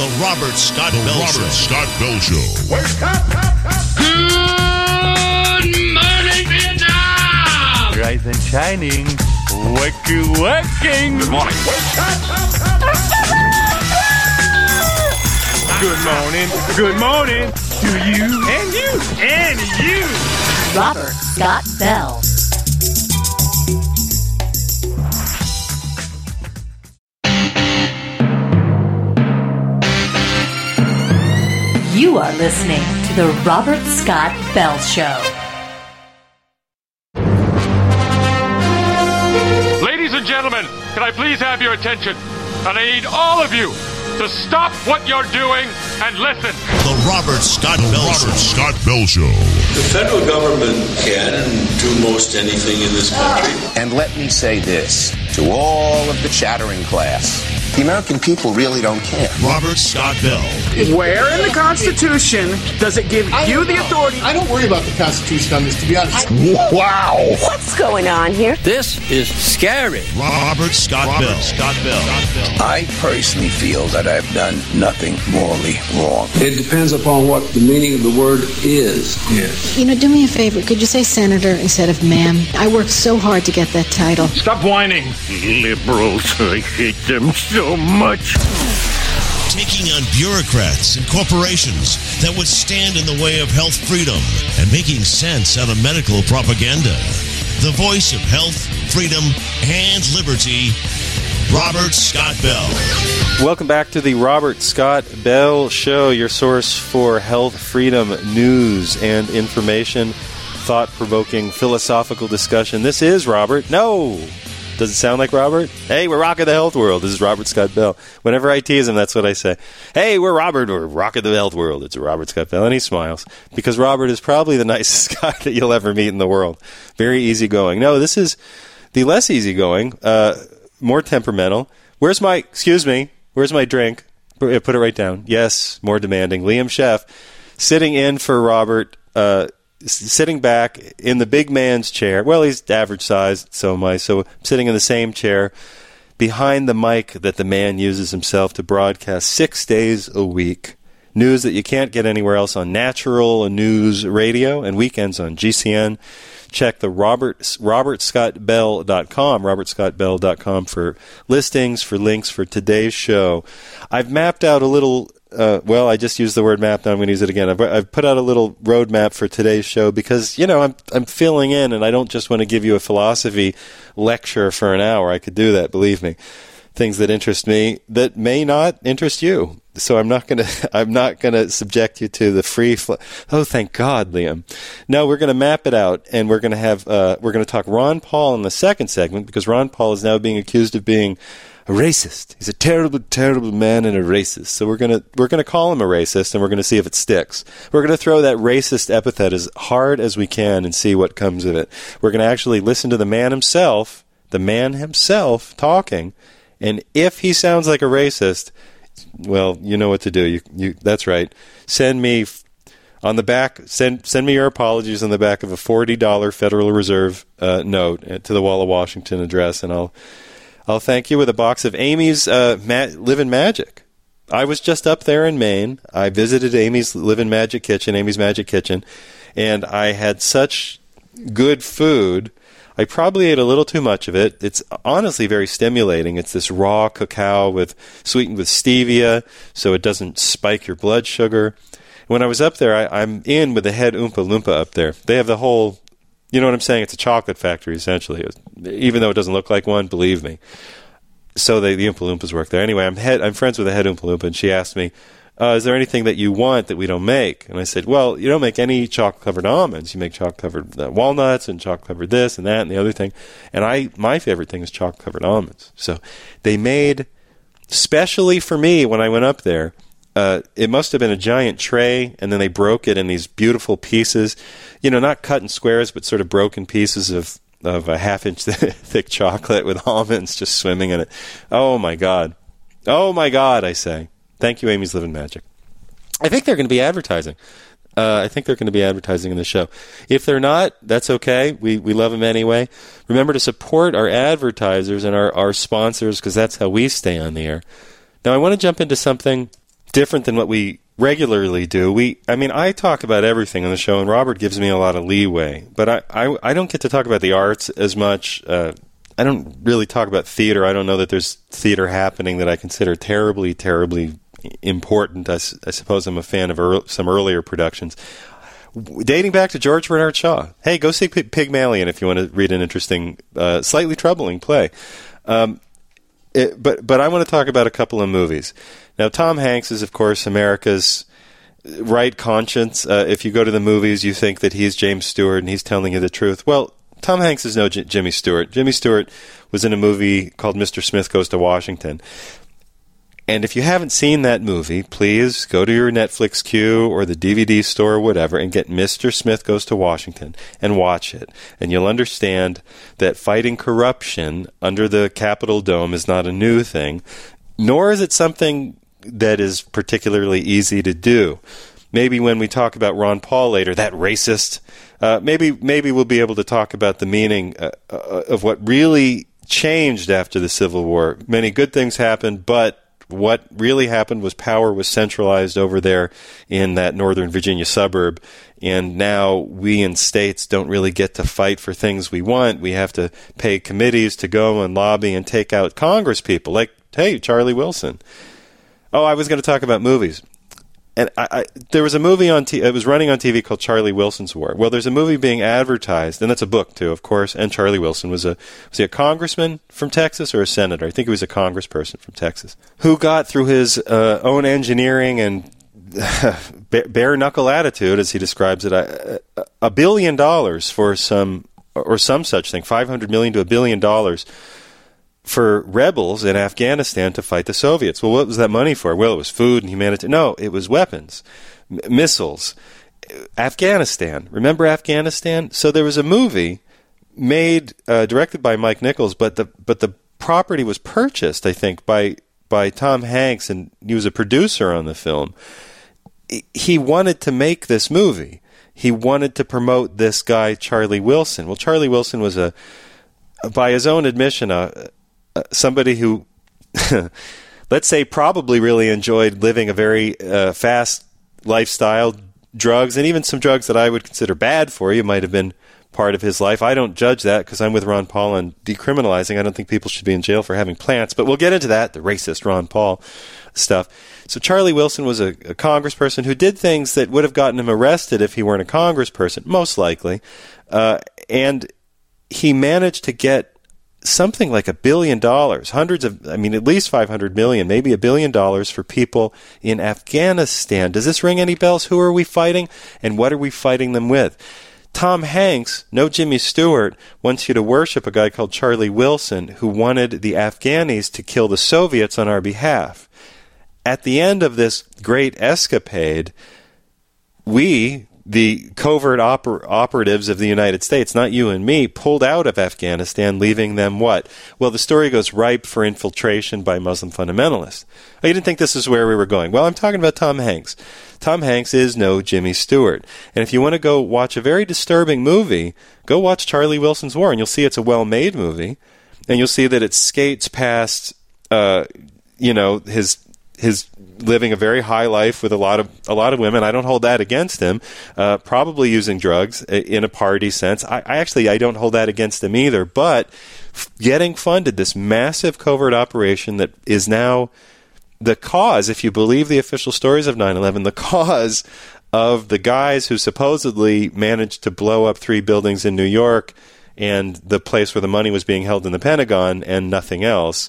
The Robert Scott Bell Show. Scott Bell Show. Wake up! Good morning, Vietnam! Rise and shining. Waking. Good morning. Wake up! Good morning. Good morning to you and you and you. Robert Scott Bell. You are listening to the Robert Scott Bell Show. Ladies and gentlemen, can I please have your attention? And I need all of you to stop what you're doing and listen. The Robert Scott Bell Show. Scott Bell Show. The federal government can do most anything in this country. And let me say this to all of the chattering class. The American people really don't care. Robert Scott Bell. Where in the Constitution does it give you the authority? I don't worry about the Constitution on this, to be honest. Wow. What's going on here? This is scary. Robert Scott Bell. Scott Bell. I personally feel that I've done nothing morally wrong. It depends upon what the meaning of the word is. Yes. You know, do me a favor. Could you say senator instead of ma'am? I worked so hard to get that title. Stop whining. Liberals, I hate them so much. Taking on bureaucrats and corporations that would stand in the way of health freedom and making sense out of medical propaganda. The voice of health, freedom, and liberty, Robert Scott Bell. Welcome back to the Robert Scott Bell Show, your source for health, freedom, news, and information, thought-provoking, philosophical discussion. This is Robert. No! Does it sound like Robert? Hey, we're rocking the health world. This is Robert Scott Bell. Whenever I tease him, that's what I say. Hey, we're Robert. We're rocking the health world. It's Robert Scott Bell. And he smiles because Robert is probably the nicest guy that you'll ever meet in the world. Very easygoing. No, this is the less easygoing, more temperamental. Where's my drink? Put it right down. Yes, more demanding. Liam Sheff sitting in for Robert, sitting back in the big man's chair. Well, he's average sized, so am I. So I'm sitting in the same chair behind the mic that the man uses himself to broadcast 6 days a week. News that you can't get anywhere else on Natural News Radio and weekends on GCN. Check the robertscottbell.com, robertscottbell.com for listings, for links for today's show. I've mapped out a little... I just used the word map. Now I'm going to use it again. I've put out a little roadmap for today's show because, you know, I'm filling in and I don't just want to give you a philosophy lecture for an hour. I could do that, believe me. Things that interest me that may not interest you. So I'm not going to subject you to the free oh, thank God, Liam. No, we're going to map it out and we're going to have we're going to talk Ron Paul in the second segment because Ron Paul is now being accused of being a racist. He's a terrible, terrible man and a racist. So we're gonna call him a racist, and we're gonna see if it sticks. We're gonna throw that racist epithet as hard as we can and see what comes of it. We're gonna actually listen to the man himself talking, and if he sounds like a racist, well, you know what to do. You that's right. Send me on the back. Send me your apologies on the back of a $40 Federal Reserve note to the Wall of Washington address, and I'll thank you with a box of Amy's Livin' Magic. I was just up there in Maine. I visited Amy's Livin' Magic Kitchen, Amy's Magic Kitchen, and I had such good food. I probably ate a little too much of it. It's honestly very stimulating. It's this raw cacao sweetened with stevia, so it doesn't spike your blood sugar. When I was up there, I'm in with the head Oompa Loompa up there. They have the whole... You know what I'm saying? It's a chocolate factory, essentially. Even though it doesn't look like one, believe me. So the Oompa Loompas work there. Anyway, I'm friends with the head Oompa Loompa, and she asked me, is there anything that you want that we don't make? And I said, well, you don't make any chocolate-covered almonds. You make chocolate-covered walnuts and chocolate-covered this and that and the other thing. And my favorite thing is chocolate-covered almonds. So they made, specially for me when I went up there, it must have been a giant tray, and then they broke it in these beautiful pieces, not cut in squares, but sort of broken pieces of a half-inch thick chocolate with almonds just swimming in it. Oh, my God. Oh, my God, I say. Thank you, Amy's Livin' Magic. I think they're going to be advertising. I think they're going to be advertising in the show. If they're not, that's okay. We love them anyway. Remember to support our advertisers and our sponsors because that's how we stay on the air. Now, I want to jump into something different than what we regularly do. I talk about everything on the show, and Robert gives me a lot of leeway. But I don't get to talk about the arts as much. I don't really talk about theater. I don't know that there's theater happening that I consider terribly, terribly important. I suppose I'm a fan of some earlier productions. Dating back to George Bernard Shaw. Hey, go see Pygmalion if you want to read an interesting, slightly troubling play. But I want to talk about a couple of movies. Now, Tom Hanks is, of course, America's right conscience. If you go to the movies, you think that he's James Stewart and he's telling you the truth. Well, Tom Hanks is no Jimmy Stewart. Jimmy Stewart was in a movie called Mr. Smith Goes to Washington. And if you haven't seen that movie, please go to your Netflix queue or the DVD store or whatever and get Mr. Smith Goes to Washington and watch it. And you'll understand that fighting corruption under the Capitol Dome is not a new thing, nor is it something that is particularly easy to do. Maybe when we talk about Ron Paul later, that racist, maybe we'll be able to talk about the meaning of what really changed after the Civil War. Many good things happened, but what really happened was power was centralized over there in that Northern Virginia suburb, and now we in states don't really get to fight for things we want. We have to pay committees to go and lobby and take out Congress people, like, hey, Charlie Wilson. Oh, I was going to talk about movies. And there was a movie it was running on TV called Charlie Wilson's War. Well, there's a movie being advertised, and that's a book too, of course. And Charlie Wilson was he a congressman from Texas or a senator? I think he was a congressperson from Texas who got through his own engineering and bare knuckle attitude, as he describes it, $1 billion for some such thing, $500 million to $1 billion. For rebels in Afghanistan to fight the Soviets. Well, what was that money for? Well, it was food and humanitarian. No, it was weapons, missiles. Afghanistan. Remember Afghanistan? So there was a movie made, directed by Mike Nichols, but the property was purchased, I think, by Tom Hanks, and he was a producer on the film. He wanted to make this movie. He wanted to promote this guy, Charlie Wilson. Well, Charlie Wilson was by his own admission, somebody who, let's say, probably really enjoyed living a very fast lifestyle, drugs, and even some drugs that I would consider bad for you might have been part of his life. I don't judge that because I'm with Ron Paul on decriminalizing. I don't think people should be in jail for having plants, but we'll get into that, the racist Ron Paul stuff. So Charlie Wilson was a congressperson who did things that would have gotten him arrested if he weren't a congressperson, most likely, and he managed to get something like $1 billion, at least $500 million, maybe $1 billion for people in Afghanistan. Does this ring any bells? Who are we fighting, and what are we fighting them with? Tom Hanks, no Jimmy Stewart, wants you to worship a guy called Charlie Wilson who wanted the Afghanis to kill the Soviets on our behalf. At the end of this great escapade, we, the covert operatives of the United States, not you and me, pulled out of Afghanistan, leaving them what? Well, the story goes ripe for infiltration by Muslim fundamentalists. Oh, you didn't think this is where we were going. Well, I'm talking about Tom Hanks. Tom Hanks is no Jimmy Stewart. And if you want to go watch a very disturbing movie, go watch Charlie Wilson's War, and you'll see it's a well-made movie, and you'll see that it skates past, his living a very high life with a lot of women. I don't hold that against him. Probably using drugs in a party sense. I don't hold that against him either. But getting funded this massive covert operation that is now the cause, if you believe the official stories of 9/11, the cause of the guys who supposedly managed to blow up 3 buildings in New York and the place where the money was being held in the Pentagon and nothing else.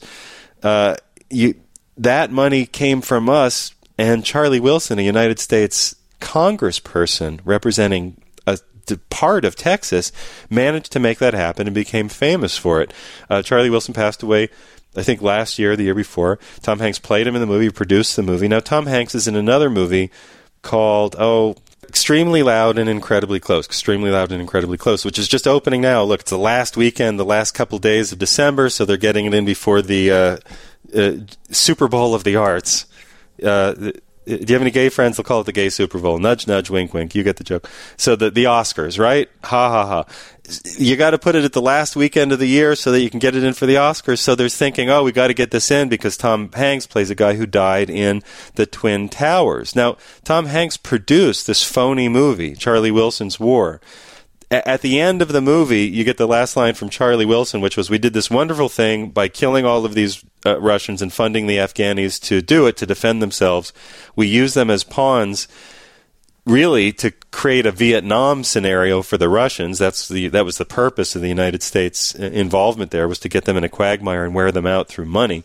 That money came from us, and Charlie Wilson, a United States congressperson representing a part of Texas, managed to make that happen and became famous for it. Charlie Wilson passed away, I think, last year, the year before. Tom Hanks played him in the movie, produced the movie. Now, Tom Hanks is in another movie called, Extremely Loud and Incredibly Close. Extremely Loud and Incredibly Close, which is just opening now. Look, it's the last weekend, the last couple days of December, so they're getting it in before the Super Bowl of the Arts. do you have any gay friends? They'll call it the gay Super Bowl. Nudge, nudge, wink, wink. You get the joke. So the Oscars, right? Ha, ha, ha. You got to put it at the last weekend of the year so that you can get it in for the Oscars. So they're thinking, we got to get this in because Tom Hanks plays a guy who died in the Twin Towers. Now, Tom Hanks produced this phony movie, Charlie Wilson's War. At the end of the movie, you get the last line from Charlie Wilson, which was, we did this wonderful thing by killing all of these Russians and funding the Afghanis to do it, to defend themselves. We use them as pawns, really, to create a Vietnam scenario for the Russians. That was the purpose of the United States involvement there, was to get them in a quagmire and wear them out through money.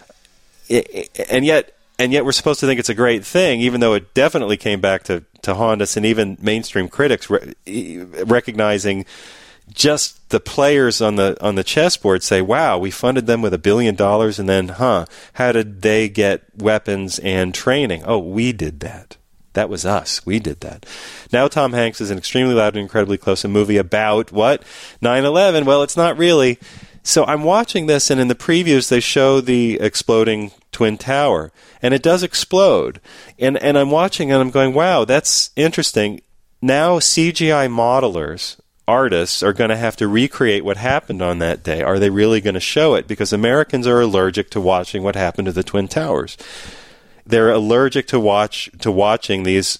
And yet we're supposed to think it's a great thing, even though it definitely came back to haunt us, and even mainstream critics recognizing just the players on the chessboard say, wow, we funded them with $1 billion, and then, how did they get weapons and training? Oh, we did that. That was us. We did that. Now Tom Hanks is in Extremely Loud and Incredibly Close, a movie about, what? 9/11. Well, it's not really. So I'm watching this, and in the previews they show the exploding Twin Tower, and it does explode. And I'm watching, and I'm going, wow, that's interesting. Now CGI modelers, artists, are going to have to recreate what happened on that day. Are they really going to show it? Because Americans are allergic to watching what happened to the Twin Towers. They're allergic to watching these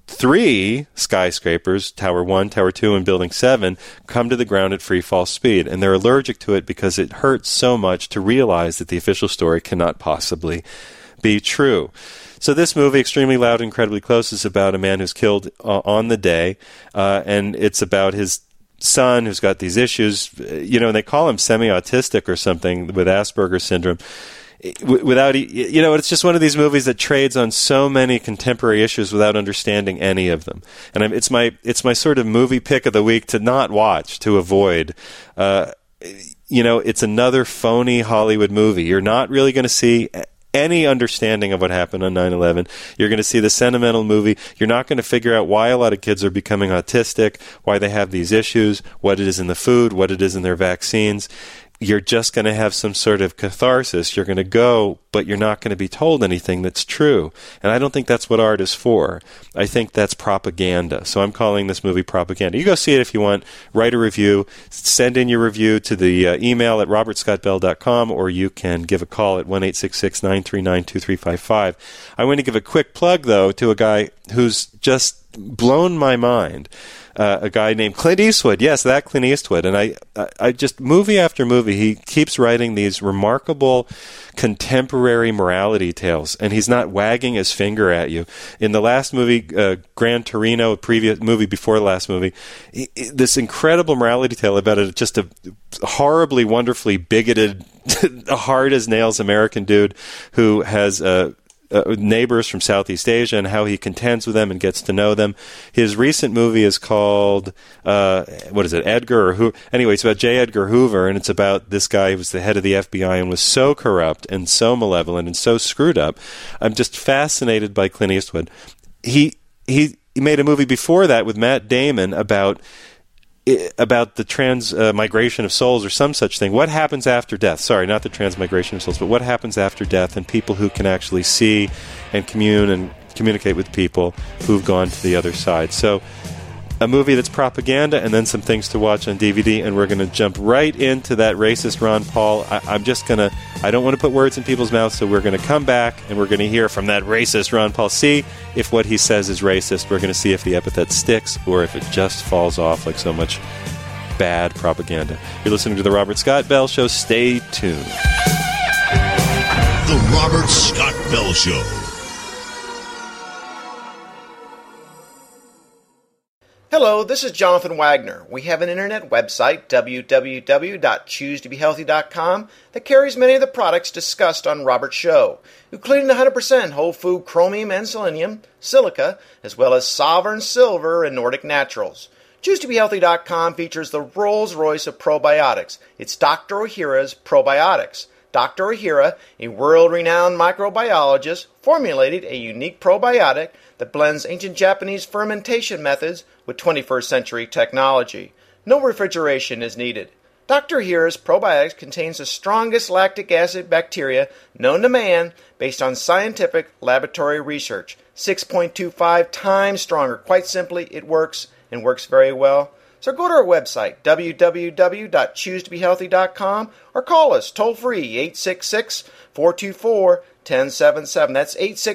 3 skyscrapers, Tower 1, Tower 2, and Building 7, come to the ground at free fall speed. And they're allergic to it because it hurts so much to realize that the official story cannot possibly be true. So this movie, Extremely Loud and Incredibly Close, is about a man who's killed on the day, and it's about his son who's got these issues, and they call him semi-autistic or something with Asperger's syndrome. It's just one of these movies that trades on so many contemporary issues without understanding any of them. And it's my sort of movie pick of the week to not watch, to avoid. It's another phony Hollywood movie. You're not really going to see any understanding of what happened on 9/11. You're going to see the sentimental movie. You're not going to figure out why a lot of kids are becoming autistic, why they have these issues, what it is in the food, what it is in their vaccines. You're just going to have some sort of catharsis. You're going to go, but you're not going to be told anything that's true. And I don't think that's what art is for. I think that's propaganda. So I'm calling this movie propaganda. You go see it if you want. Write a review. Send in your review to the email at robertscottbell.com, or you can give a call at 1-866-939-2355. I want to give a quick plug, though, to a guy who's just blown my mind. A guy named Clint Eastwood. Yes, that Clint Eastwood. And I just, movie after movie, he keeps writing these remarkable contemporary morality tales, and he's not wagging his finger at you. In the last movie, Gran Torino, a previous movie before the last movie, this incredible morality tale about just a horribly, wonderfully bigoted, hard-as-nails American dude who has neighbors from Southeast Asia and how he contends with them and gets to know them. His recent movie is called, Edgar or who? Anyway, it's about J. Edgar Hoover, and it's about this guy who was the head of the FBI and was so corrupt and so malevolent and so screwed up. I'm just fascinated by Clint Eastwood. He made a movie before that with Matt Damon about the transmigration of souls or some such thing. What happens after death? Sorry, not the transmigration of souls, but what happens after death, and people who can actually see and commune and communicate with people who've gone to the other side. So a movie that's propaganda, and then some things to watch on DVD, and we're going to jump right into that racist Ron Paul. I don't want to put words in people's mouths, so we're going to come back, and we're going to hear from that racist Ron Paul. See if what he says is racist. We're going to see if the epithet sticks, or if it just falls off like so much bad propaganda. You're listening to The Robert Scott Bell Show. Stay tuned. The Robert Scott Bell Show. Hello, this is Jonathan Wagner. We have an internet website, www.choosetobehealthy.com, that carries many of the products discussed on Robert's show, including 100% whole food chromium and selenium, silica, as well as Sovereign Silver and Nordic Naturals. ChooseToBeHealthy.com features the Rolls-Royce of probiotics. It's Dr. Ohhira's Probiotics. Dr. Ohhira, a world-renowned microbiologist, formulated a unique probiotic that blends ancient Japanese fermentation methods with 21st century technology. No refrigeration is needed. Dr. Here's probiotics contains the strongest lactic acid bacteria known to man based on scientific laboratory research. 6.25 times stronger. Quite simply, it works and works very well. So go to our website, www.choosetobehealthy.com, or call us toll-free, 866-424-1077. That's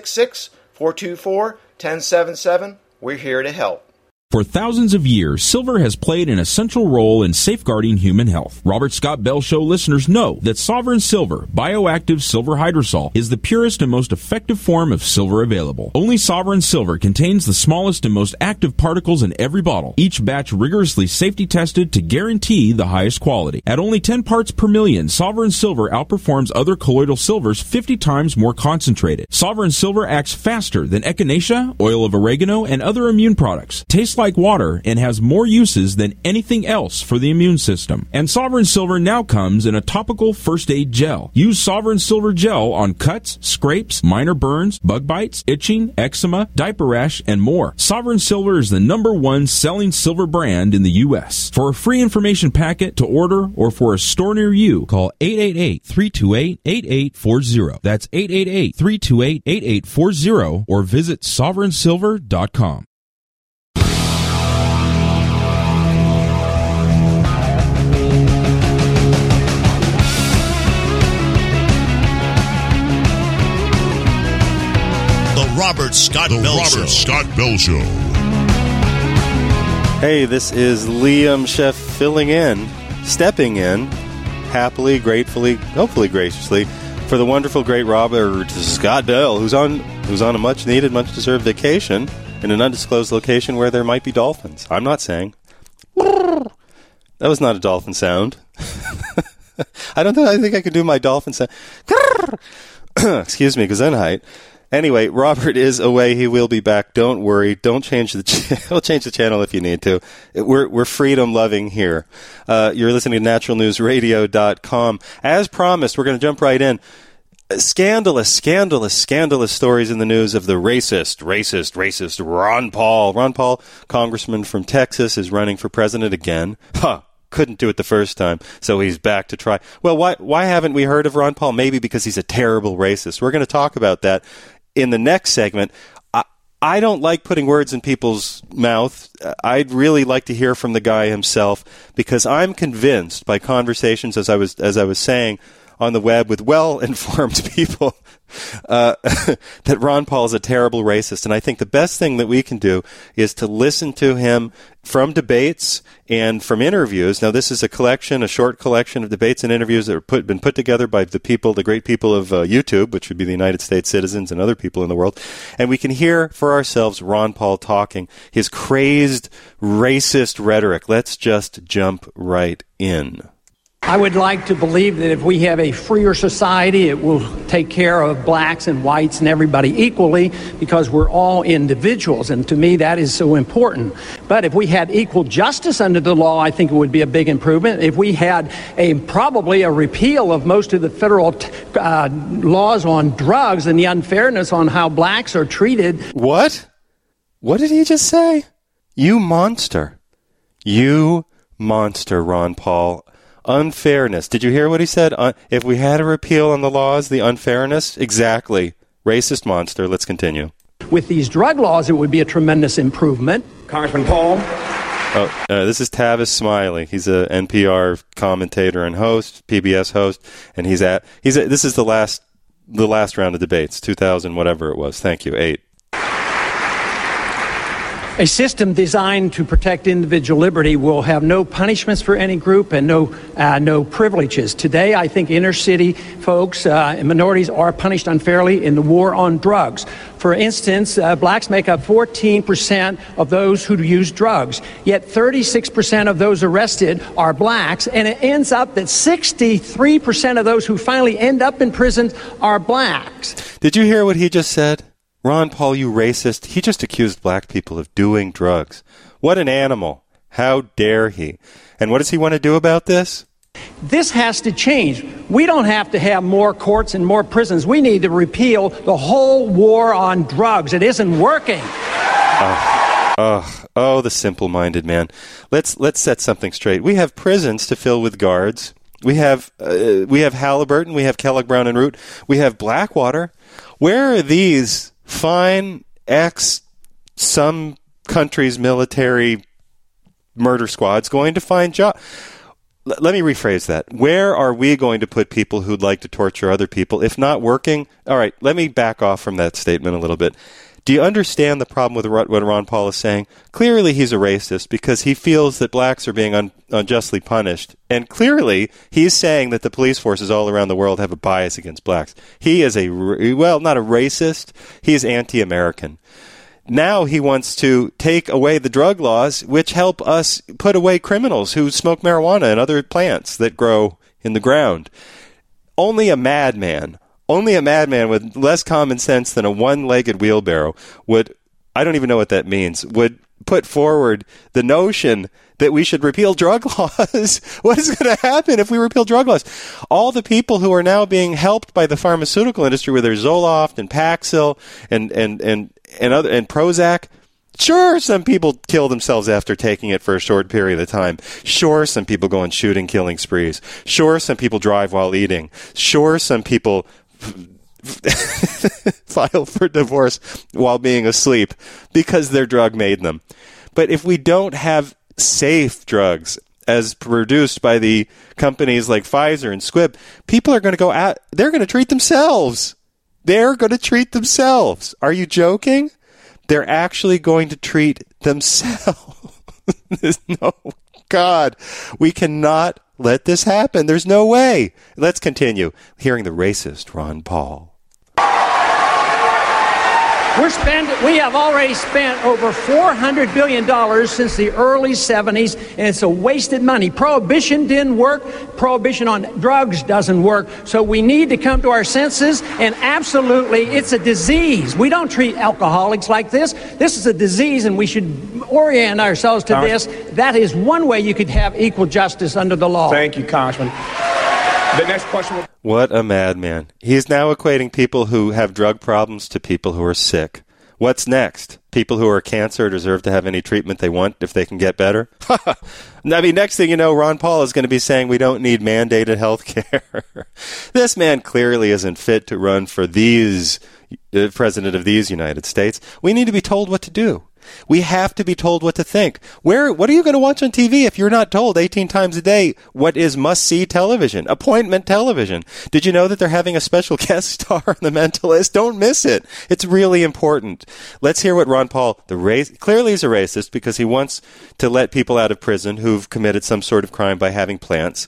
866-424-1077. We're here to help. For thousands of years, silver has played an essential role in safeguarding human health. Robert Scott Bell Show listeners know that Sovereign Silver, bioactive silver hydrosol, is the purest and most effective form of silver available. Only Sovereign Silver contains the smallest and most active particles in every bottle, each batch rigorously safety tested to guarantee the highest quality. At only 10 parts per million, Sovereign Silver outperforms other colloidal silvers 50 times more concentrated. Sovereign Silver acts faster than echinacea, oil of oregano, and other immune products. Tastes like water and has more uses than anything else for the immune system. And Sovereign Silver now comes in a topical first aid gel. Use Sovereign Silver gel on cuts, scrapes, minor burns, bug bites, itching, eczema, diaper rash, and more. Sovereign Silver is the #1 selling silver brand in the U.S. For a free information packet to order or for a store near you, call 888-328-8840. That's 888-328-8840 or visit sovereignsilver.com. Robert Scott Bell Show. Hey, this is Liam Sheff stepping in, happily, gratefully, hopefully graciously, for the wonderful, great Robert Scott Bell, who's on a much-needed, much-deserved vacation in an undisclosed location where there might be dolphins. I'm not saying. That was not a dolphin sound. I think I could do my dolphin sound. Excuse me, Gesundheit. Anyway, Robert is away. He will be back. Don't worry. Don't change the channel. We'll change the channel if you need to. We're freedom-loving here. You're listening to naturalnewsradio.com. As promised, we're going to jump right in. Scandalous stories in the news of the racist Ron Paul. Ron Paul, congressman from Texas, is running for president again. Couldn't do it the first time, so he's back to try. Well, why haven't we heard of Ron Paul? Maybe because he's a terrible racist. We're going to talk about that in the next segment. I don't like putting words in people's mouth. I'd really like to hear from the guy himself, because I'm convinced by conversations, as I was saying, on the web with well-informed people, that Ron Paul is a terrible racist. And I think the best thing that we can do is to listen to him from debates and from interviews. Now, this is a short collection of debates and interviews that have been put together by the great people of YouTube, which would be the United States citizens and other people in the world. And we can hear for ourselves Ron Paul talking, his crazed, racist rhetoric. Let's just jump right in. I would like to believe that if we have a freer society, it will take care of blacks and whites and everybody equally, because we're all individuals, and to me that is so important. But if we had equal justice under the law, I think it would be a big improvement. If we had probably a repeal of most of the federal laws on drugs and the unfairness on how blacks are treated. What? What did he just say? You monster, Ron Paul. Unfairness. Did you hear what he said? If we had a repeal on the laws, the unfairness? Exactly. Racist monster. Let's continue. With these drug laws, it would be a tremendous improvement. Congressman Paul. This is Tavis Smiley. He's a NPR commentator and host, PBS host, and this is the last round of debates, 2000 whatever it was. Thank you. 8. A system designed to protect individual liberty will have no punishments for any group and no privileges. Today, I think inner city folks and minorities are punished unfairly in the war on drugs. For instance, blacks make up 14% of those who use drugs, yet 36% of those arrested are blacks, and it ends up that 63% of those who finally end up in prison are blacks. Did you hear what he just said? Ron Paul, you racist. He just accused black people of doing drugs. What an animal. How dare he? And what does he want to do about this? This has to change. We don't have to have more courts and more prisons. We need to repeal the whole war on drugs. It isn't working. Oh, the simple-minded man. Let's set something straight. We have prisons to fill with guards. We have Halliburton. We have Kellogg Brown and Root. We have Blackwater. Where are these fine some countries' military murder squads going to find jobs? Let me rephrase that. Where are we going to put people who'd like to torture other people, if not working? All right, let me back off from that statement a little bit. Do you understand the problem with what Ron Paul is saying? Clearly he's a racist because he feels that blacks are being unjustly punished. And clearly he's saying that the police forces all around the world have a bias against blacks. He is not a racist. He is anti-American. Now he wants to take away the drug laws, which help us put away criminals who smoke marijuana and other plants that grow in the ground. Only a madman with less common sense than a one-legged wheelbarrow would, I don't even know what that means, would put forward the notion that we should repeal drug laws. What is going to happen if we repeal drug laws? All the people who are now being helped by the pharmaceutical industry with their Zoloft and Paxil and Prozac, sure, some people kill themselves after taking it for a short period of time. Sure, some people go on shooting, killing sprees. Sure, some people drive while eating. Sure, some people file for divorce while being asleep because their drug made them. But if we don't have safe drugs as produced by the companies like Pfizer and Squibb, people are going to go out, they're going to treat themselves. They're going to treat themselves. Are you joking? They're actually going to treat themselves. No, God, we cannot let this happen. There's no way. Let's continue hearing the racist Ron Paul. We have already spent over $400 billion since the early 70s, and it's a wasted money. Prohibition didn't work. Prohibition on drugs doesn't work. So we need to come to our senses, and absolutely, it's a disease. We don't treat alcoholics like this. This is a disease, and we should orient ourselves to this. That is one way you could have equal justice under the law. Thank you, Congressman. The next question. What a madman. He's now equating people who have drug problems to people who are sick. What's next? People who are cancer deserve to have any treatment they want if they can get better? I mean, next thing you know, Ron Paul is going to be saying we don't need mandated health care. This man clearly isn't fit to run for president of these United States. We need to be told what to do. We have to be told what to think. What are you going to watch on TV if you're not told 18 times a day what is must-see television, appointment television? Did you know that they're having a special guest star on The Mentalist? Don't miss it. It's really important. Let's hear what Ron Paul, clearly he's a racist because he wants to let people out of prison who've committed some sort of crime by having plants.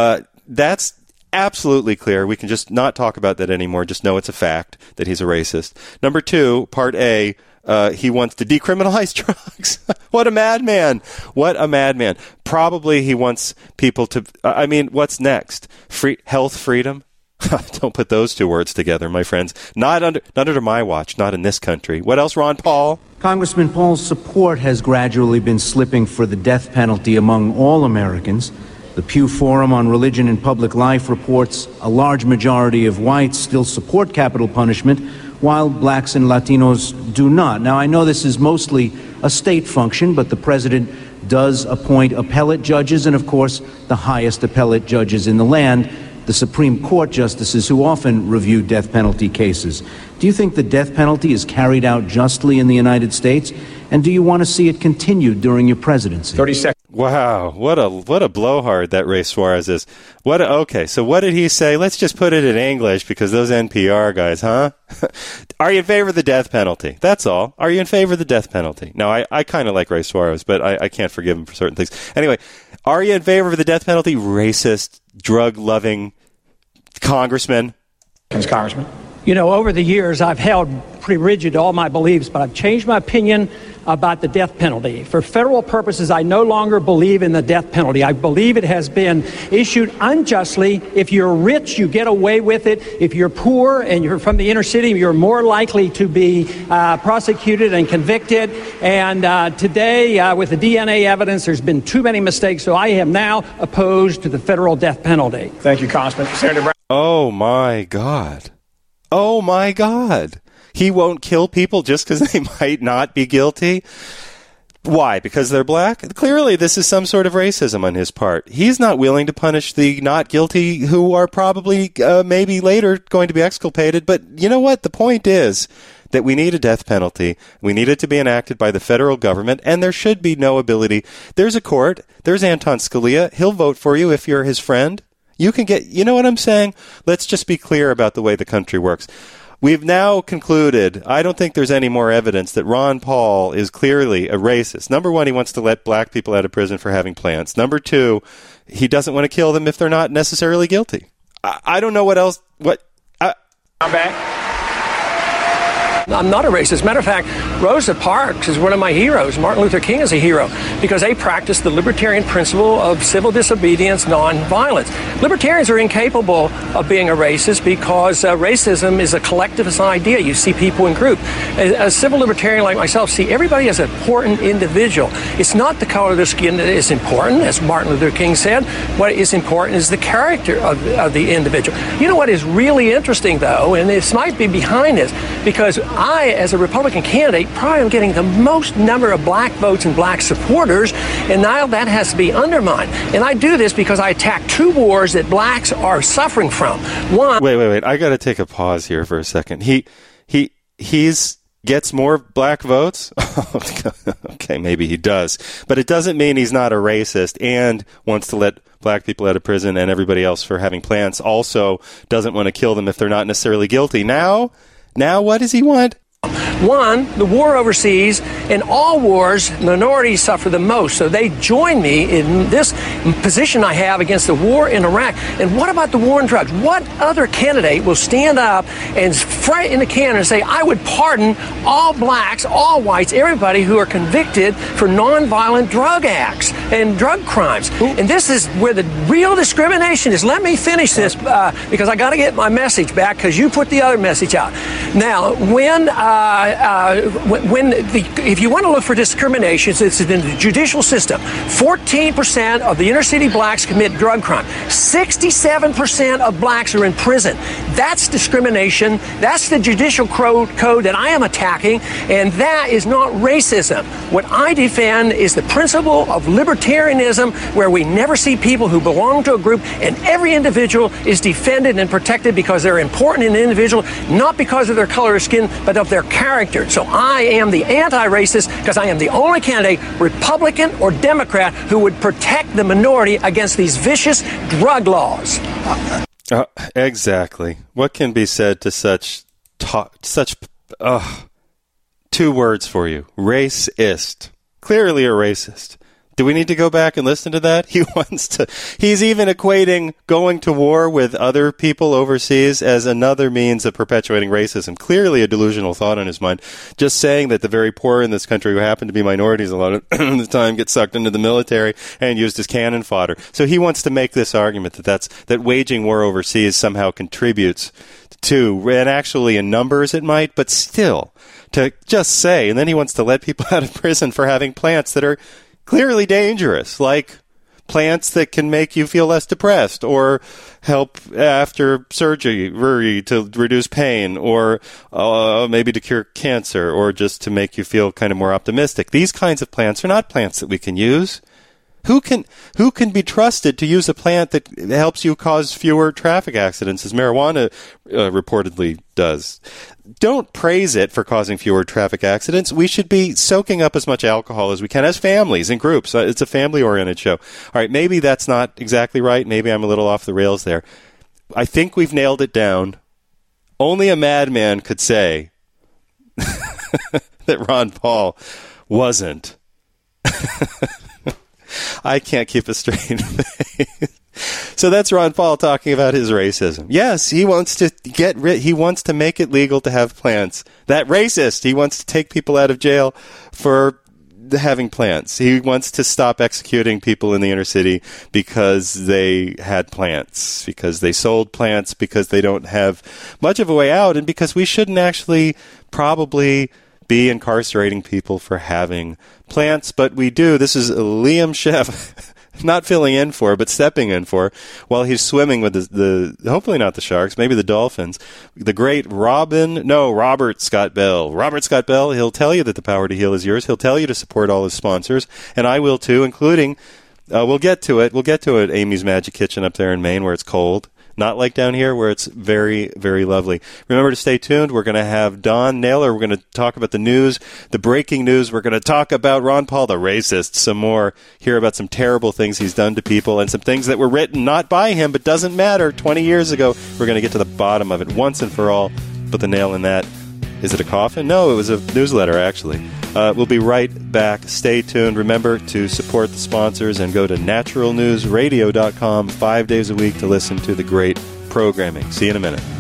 That's absolutely clear. We can just not talk about that anymore. Just know it's a fact that he's a racist. Number 2, part A, he wants to decriminalize drugs. What a madman. What a madman. Probably he wants people to, what's next? Health freedom? Don't put those two words together, my friends. Not under my watch, not in this country. What else, Ron Paul? Congressman Paul's support has gradually been slipping for the death penalty among all Americans. The Pew Forum on Religion and Public Life reports a large majority of whites still support capital punishment, while blacks and Latinos do not. Now, I know this is mostly a state function, but the president does appoint appellate judges and, of course, the highest appellate judges in the land, the Supreme Court justices who often review death penalty cases. Do you think the death penalty is carried out justly in the United States? And do you want to see it continued during your presidency? 30 seconds. Wow, what a blowhard that Ray Suarez is. Okay, so what did he say? Let's just put it in English because those NPR guys, huh? Are you in favor of the death penalty? That's all. Are you in favor of the death penalty? Now, I kind of like Ray Suarez, but I can't forgive him for certain things. Anyway, are you in favor of the death penalty? Racist, drug-loving congressman? Congressman. You know, over the years, I've held pretty rigid to all my beliefs, but I've changed my opinion about the death penalty. For federal purposes, I no longer believe in the death penalty. I believe it has been issued unjustly. If you're rich, you get away with it. If you're poor and you're from the inner city, you're more likely to be prosecuted and convicted. And today, with the DNA evidence, there's been too many mistakes, so I am now opposed to the federal death penalty. Thank you, Congressman. Senator Brown. Oh, my God. Oh, my God. He won't kill people just because they might not be guilty? Why? Because they're black? Clearly, this is some sort of racism on his part. He's not willing to punish the not guilty who are probably maybe later going to be exculpated. But you know what? The point is that we need a death penalty. We need it to be enacted by the federal government, and there should be no ability. There's a court. There's Anton Scalia. He'll vote for you if you're his friend. You can get, you know what I'm saying? Let's just be clear about the way the country works. We've now concluded, I don't think there's any more evidence that Ron Paul is clearly a racist. Number one, he wants to let black people out of prison for having plants. Number two, he doesn't want to kill them if they're not necessarily guilty. I don't know what else. I'm back. I'm not a racist. Matter of fact, Rosa Parks is one of my heroes. Martin Luther King is a hero because they practice the libertarian principle of civil disobedience, nonviolence. Libertarians are incapable of being a racist because racism is a collectivist idea. You see people in group. A civil libertarian like myself see everybody as an important individual. It's not the color of their skin that is important, as Martin Luther King said. What is important is the character of the individual. You know what is really interesting, though, and this might be behind this, because I, as a Republican candidate, probably am getting the most number of black votes and black supporters, and now that has to be undermined. And I do this because I attack two wars that blacks are suffering from. One. Wait. I got to take a pause here for a second. He's gets more black votes? Okay, maybe he does. But it doesn't mean he's not a racist and wants to let black people out of prison and everybody else for having plants. Also doesn't want to kill them if they're not necessarily guilty. Now what does he want? One, the war overseas. In all wars, minorities suffer the most. So they join me in this position I have against the war in Iraq. And what about the war on drugs? What other candidate will stand up and fight in the can and say, I would pardon all blacks, all whites, everybody who are convicted for nonviolent drug acts and drug crimes? And this is where the real discrimination is. Let me finish this because I got to get my message back because you put the other message out. Now, if you want to look for discrimination, it's in the judicial system. 14% of the inner city blacks commit drug crime. 67% of blacks are in prison. That's discrimination. That's the judicial code that I am attacking, and that is not racism. What I defend is the principle of libertarianism, where we never see people who belong to a group, and every individual is defended and protected because they're important in the individual, not because of their color of skin, but of their character. So I am the anti-racist because I am the only candidate, Republican or Democrat, who would protect the minority against these vicious drug laws. Exactly. What can be said to such two words for you? Racist. Clearly a racist. Do we need to go back and listen to that? He's even equating going to war with other people overseas as another means of perpetuating racism. Clearly a delusional thought on his mind. Just saying that the very poor in this country, who happen to be minorities a lot of the time, get sucked into the military and used as cannon fodder. So he wants to make this argument that waging war overseas somehow contributes to, and actually in numbers it might, but still, to just say, and then he wants to let people out of prison for having plants that are clearly dangerous, like plants that can make you feel less depressed or help after surgery to reduce pain or maybe to cure cancer or just to make you feel kind of more optimistic. These kinds of plants are not plants that we can use. Who can be trusted to use a plant that helps you cause fewer traffic accidents, as marijuana reportedly does? Don't praise it for causing fewer traffic accidents. We should be soaking up as much alcohol as we can as families and groups. It's a family-oriented show. All right, maybe that's not exactly right. Maybe I'm a little off the rails there. I think we've nailed it down. Only a madman could say that Ron Paul wasn't. I can't keep a straight face. So that's Ron Paul talking about his racism. Yes, he wants to he wants to make it legal to have plants. That racist. He wants to take people out of jail for having plants. He wants to stop executing people in the inner city because they had plants, because they sold plants, because they don't have much of a way out, and because we shouldn't actually probably be incarcerating people for having plants, but we do. This is Liam Sheff not filling in for, but stepping in for, while he's swimming with the hopefully not the Sharks, maybe the Dolphins, the great Robert Scott Bell. Robert Scott Bell, he'll tell you that the power to heal is yours. He'll tell you to support all his sponsors, and I will too, including, we'll get to it, Amy's Magic Kitchen up there in Maine where it's cold. Not like down here where it's very, very lovely. Remember to stay tuned. We're going to have Don Naylor. We're going to talk about the news, the breaking news. We're going to talk about Ron Paul, the racist, some more, hear about some terrible things he's done to people and some things that were written not by him but doesn't matter 20 years ago. We're going to get to the bottom of it once and for all. Put the nail in that. Is it a coffin? No, it was a newsletter, actually. We'll be right back. Stay tuned. Remember to support the sponsors and go to naturalnewsradio.com 5 days a week to listen to the great programming. See you in a minute.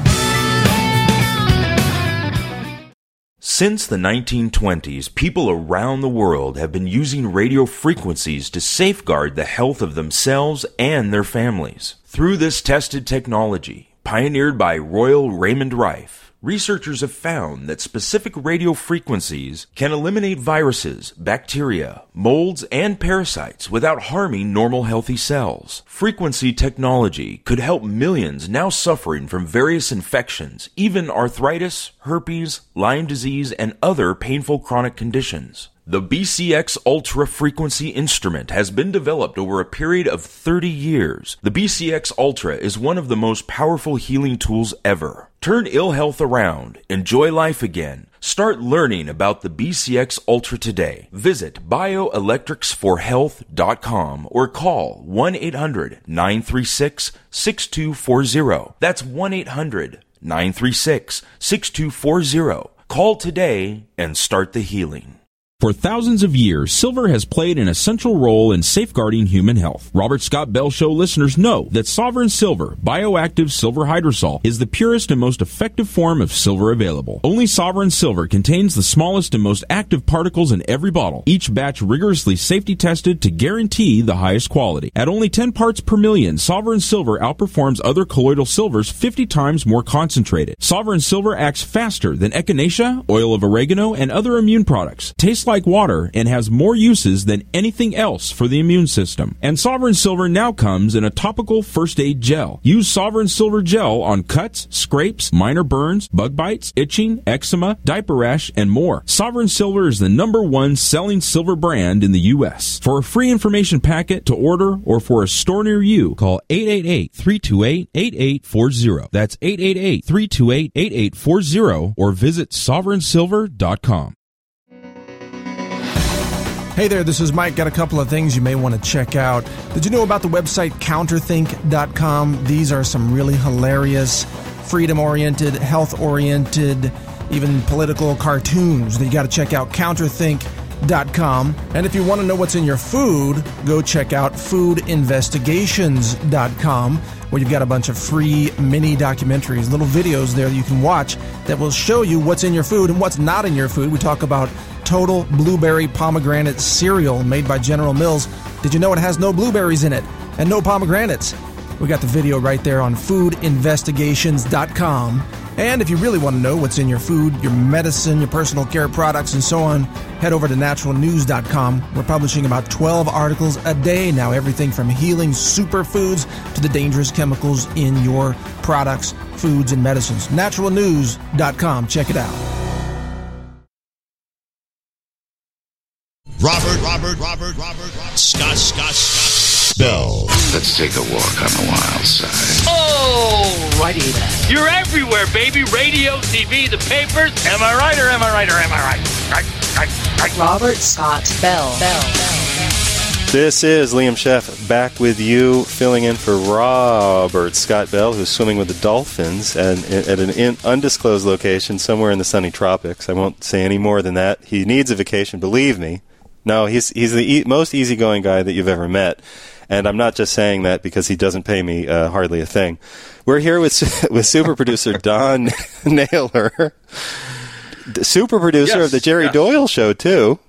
Since the 1920s, people around the world have been using radio frequencies to safeguard the health of themselves and their families. Through this tested technology, pioneered by Royal Raymond Rife, researchers have found that specific radio frequencies can eliminate viruses, bacteria, molds, and parasites without harming normal healthy cells. Frequency technology could help millions now suffering from various infections, even arthritis, herpes, Lyme disease, and other painful chronic conditions. The BCX Ultra Frequency instrument has been developed over a period of 30 years. The BCX Ultra is one of the most powerful healing tools ever. Turn ill health around. Enjoy life again. Start learning about the BCX Ultra today. Visit bioelectricsforhealth.com or call 1-800-936-6240. That's 1-800-936-6240. Call today and start the healing. For thousands of years, silver has played an essential role in safeguarding human health. Robert Scott Bell Show listeners know that Sovereign Silver, bioactive silver hydrosol, is the purest and most effective form of silver available. Only Sovereign Silver contains the smallest and most active particles in every bottle, each batch rigorously safety tested to guarantee the highest quality. At only 10 parts per million, Sovereign Silver outperforms other colloidal silvers 50 times more concentrated. Sovereign Silver acts faster than echinacea, oil of oregano, and other immune products. Tastes like water and has more uses than anything else for the immune system. And Sovereign Silver now comes in a topical first aid gel. Use Sovereign Silver gel on cuts, scrapes, minor burns, bug bites, itching, eczema, diaper rash, and more. Sovereign Silver is the #1 selling silver brand in the U.S. For a free information packet to order or for a store near you, call 888-328-8840. That's 888-328-8840 or visit sovereignsilver.com. Hey there, this is Mike. Got a couple of things you may want to check out. Did you know about the website counterthink.com? These are some really hilarious, freedom-oriented, health-oriented, even political cartoons that you got to check out. Counterthink.com. And if you want to know what's in your food, go check out foodinvestigations.com, where you've got a bunch of free mini documentaries, little videos there that you can watch that will show you what's in your food and what's not in your food. We talk about Total Blueberry Pomegranate Cereal made by General Mills. Did you know it has no blueberries in it and no pomegranates? We got the video right there on foodinvestigations.com. And if you really want to know what's in your food, your medicine, your personal care products, and so on, head over to naturalnews.com. We're publishing about 12 articles a day now, everything from healing superfoods to the dangerous chemicals in your products, foods, and medicines. Naturalnews.com. Check it out. Robert, Scott Bell. Let's take a walk on the wild side. Oh, righty then. You're everywhere, baby. Radio, TV, the papers. Am I right or am I right or am I right? Right. Robert Scott Bell. This is Liam Sheff back with you, filling in for Robert Scott Bell, who's swimming with the dolphins at an undisclosed location somewhere in the sunny tropics. I won't say any more than that. He needs a vacation, believe me. No, he's the most easygoing guy that you've ever met. And I'm not just saying that because he doesn't pay me hardly a thing. We're here with super producer Don Naylor, super producer of the Jerry Doyle Show, too.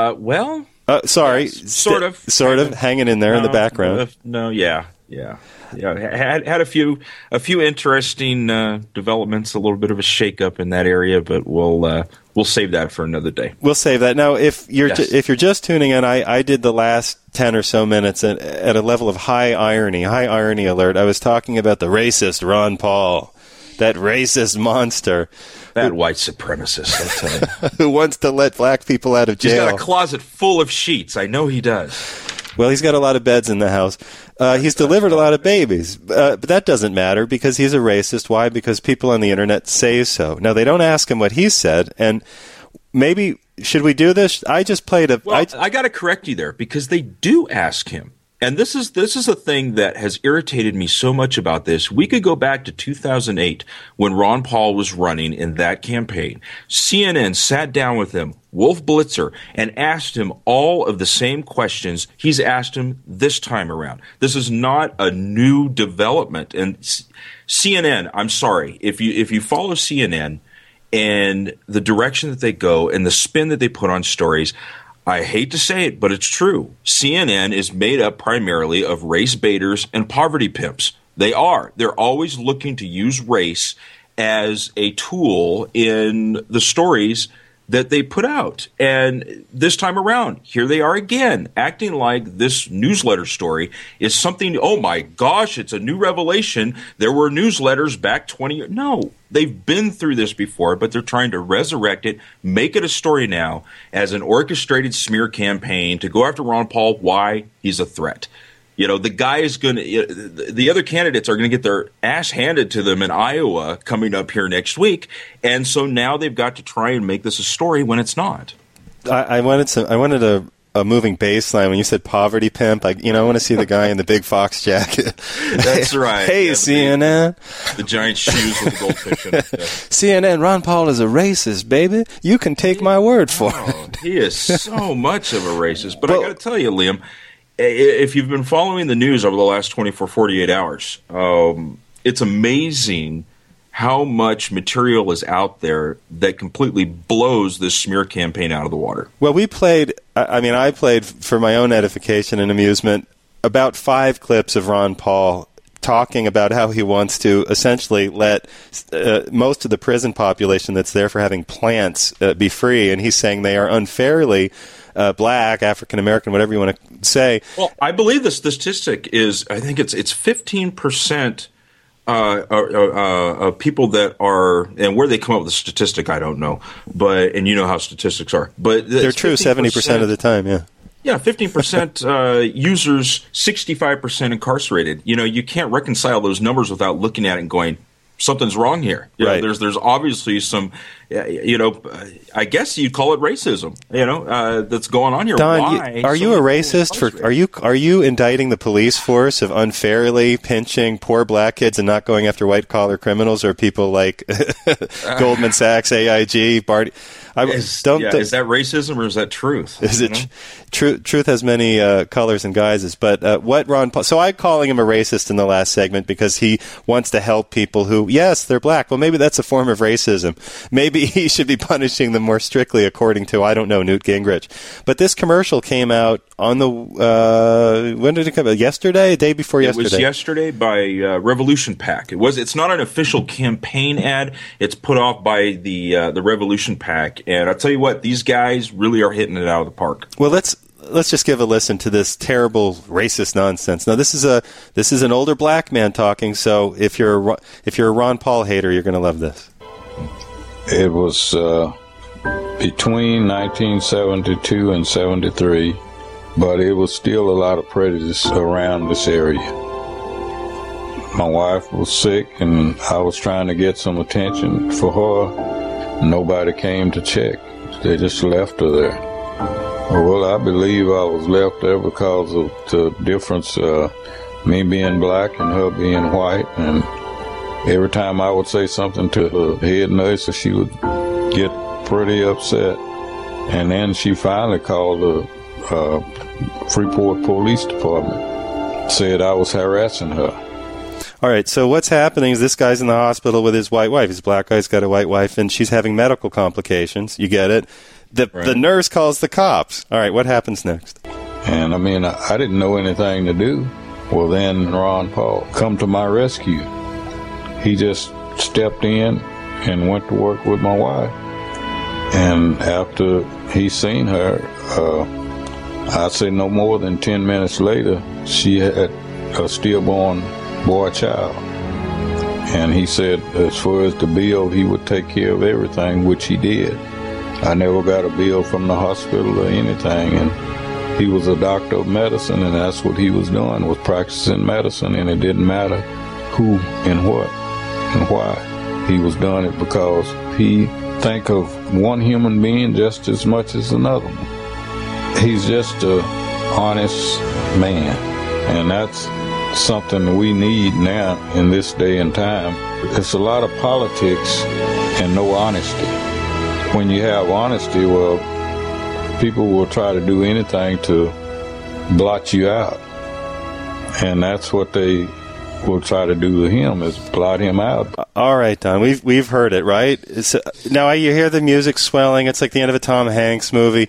Well... sorry. Yes, sort of. Hanging in there in the background. Yeah. had a few interesting developments, a little bit of a shakeup in that area, but we'll save that for another day. We'll save that. Now, if you're just tuning in, I did the last 10 or so minutes at a level of high irony alert. I was talking about the racist Ron Paul, that racist monster. That white supremacist, I tell you. Who wants to let black people out of jail. He's got a closet full of sheets. I know he does. Well, he's got a lot of beds in the house. He's delivered a lot of babies. But that doesn't matter because he's a racist. Why? Because people on the internet say so. Now, they don't ask him what he said. And maybe, should we do this? I just played a... Well, I got to correct you there because they do ask him. And this is a thing that has irritated me so much about this. We could go back to 2008 when Ron Paul was running in that campaign. CNN sat down with him, Wolf Blitzer, and asked him all of the same questions he's asked him this time around. This is not a new development. And CNN, I'm sorry, if you follow CNN and the direction that they go and the spin that they put on stories, I hate to say it, but it's true. CNN is made up primarily of race baiters and poverty pimps. They are. They're always looking to use race as a tool in the stories that they put out. And this time around, here they are again, acting like this newsletter story is something, oh my gosh, it's a new revelation. There were newsletters back 20 years. No, they've been through this before, but they're trying to resurrect it, make it a story now as an orchestrated smear campaign to go after Ron Paul. Why? He's a threat. You know, the guy is going to, the other candidates are going to get their ass handed to them in Iowa coming up here next week. And so now they've got to try and make this a story when it's not. I wanted a moving bass line when you said poverty pimp. I want to see the guy in the big fox jacket. That's right. Hey, CNN. The giant shoes with the goldfish in it. Yeah. CNN, Ron Paul is a racist, baby. You can take my word for it. He is so much of a racist. But I got to tell you, Liam, if you've been following the news over the last 24, 48 hours, it's amazing how much material is out there that completely blows this smear campaign out of the water. Well, I played for my own edification and amusement about 5 clips of Ron Paul talking about how he wants to essentially let most of the prison population that's there for having plants be free, and he's saying they are unfairly black, African-American, whatever you want to say. Well, I believe the statistic is, I think it's 15% of people that are, and where they come up with the statistic, I don't know, and you know how statistics are. But they're true 70% of the time, yeah. Yeah, 15% users, 65% incarcerated. You know, you can't reconcile those numbers without looking at it and going, something's wrong here. Right. There's obviously some, I guess you'd call it racism, that's going on here. Don, why? Are you a racist? Are you indicting the police force of unfairly pinching poor black kids and not going after white-collar criminals or people like Goldman Sachs, AIG, Barty? Is that racism or is that truth? Is it truth has many colors and guises, but what Ron Paul... So I'm calling him a racist in the last segment because he wants to help people who, yes, they're black. Well, maybe that's a form of racism. Maybe he should be punishing them more strictly according to, I don't know, Newt Gingrich. But this commercial came out on the... when did it come out? Yesterday? A day before yesterday? It was yesterday by Revolution PAC. It's not an official campaign ad. It's put off by the Revolution PAC. And I'll tell you what, these guys really are hitting it out of the park. Well, let's just give a listen to this terrible racist nonsense. Now, this is an older black man talking, so if you're a Ron Paul hater, you're going to love this. It was between 1972 and 73, but it was still a lot of prejudice around this area. My wife was sick, and I was trying to get some attention for her. Nobody came to check. They just left her there. Well, I believe I was left there because of the difference, me being black and her being white. And every time I would say something to the head nurse, she would get pretty upset. And then she finally called the Freeport Police Department, said I was harassing her. All right, so what's happening is this guy's in the hospital with his white wife. His black guy's got a white wife, and she's having medical complications. You get it? The nurse calls the cops. All right, what happens next? And, I didn't know anything to do. Well, then Ron Paul come to my rescue. He just stepped in and went to work with my wife. And after he seen her, I'd say no more than 10 minutes later, she had a stillborn boy child. And he said as far as the bill, he would take care of everything, which he did. I never got a bill from the hospital or anything. And he was a doctor of medicine, and that's what he was doing, was practicing medicine, and it didn't matter who and what and why. He was doing it because he think of one human being just as much as another one. He's just an honest man, and that's something we need now in this day and time. It's a lot of politics and no honesty. When you have honesty, well, people will try to do anything to blot you out, and that's what they will try to do to him, is blot him out. All right, Don, we've heard it, right? Now you hear the music swelling. It's like the end of a Tom Hanks movie.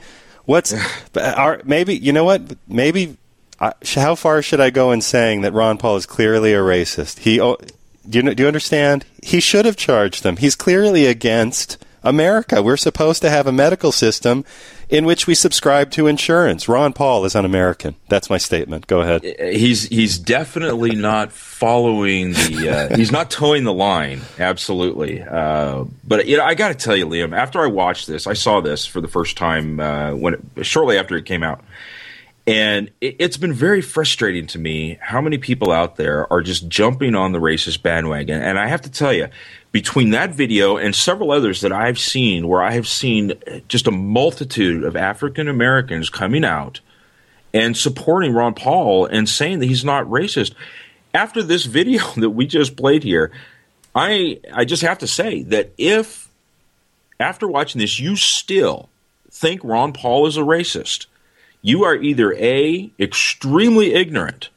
Maybe, you know what? Maybe, how far should I go in saying that Ron Paul is clearly a racist? Do you understand? He should have charged them. He's clearly against America. We're supposed to have a medical system in which we subscribe to insurance. Ron Paul is un-American. That's my statement. Go ahead. He's definitely not following the. He's not towing the line. Absolutely. But I got to tell you, Liam. After I watched this, I saw this for the first time shortly after it came out, and it's been very frustrating to me how many people out there are just jumping on the racist bandwagon. And I have to tell you, between that video and several others that I've seen, where I have seen just a multitude of African Americans coming out and supporting Ron Paul and saying that he's not racist. After this video that we just played here, I just have to say that if, after watching this, you still think Ron Paul is a racist, you are either A, extremely ignorant,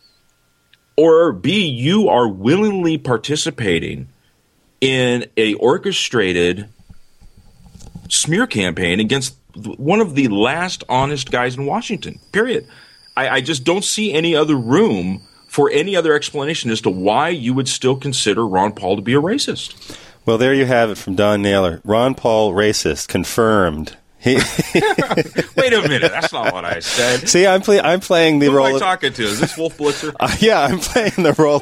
or B, you are willingly participating in a orchestrated smear campaign against one of the last honest guys in Washington, period. I just don't see any other room for any other explanation as to why you would still consider Ron Paul to be a racist. Well, there you have it from Don Naylor. Ron Paul, racist, confirmed. Wait a minute, that's not what I said. See, I'm playing the role. Who am I talking to? Is this Wolf Blitzer? Yeah, I'm playing the role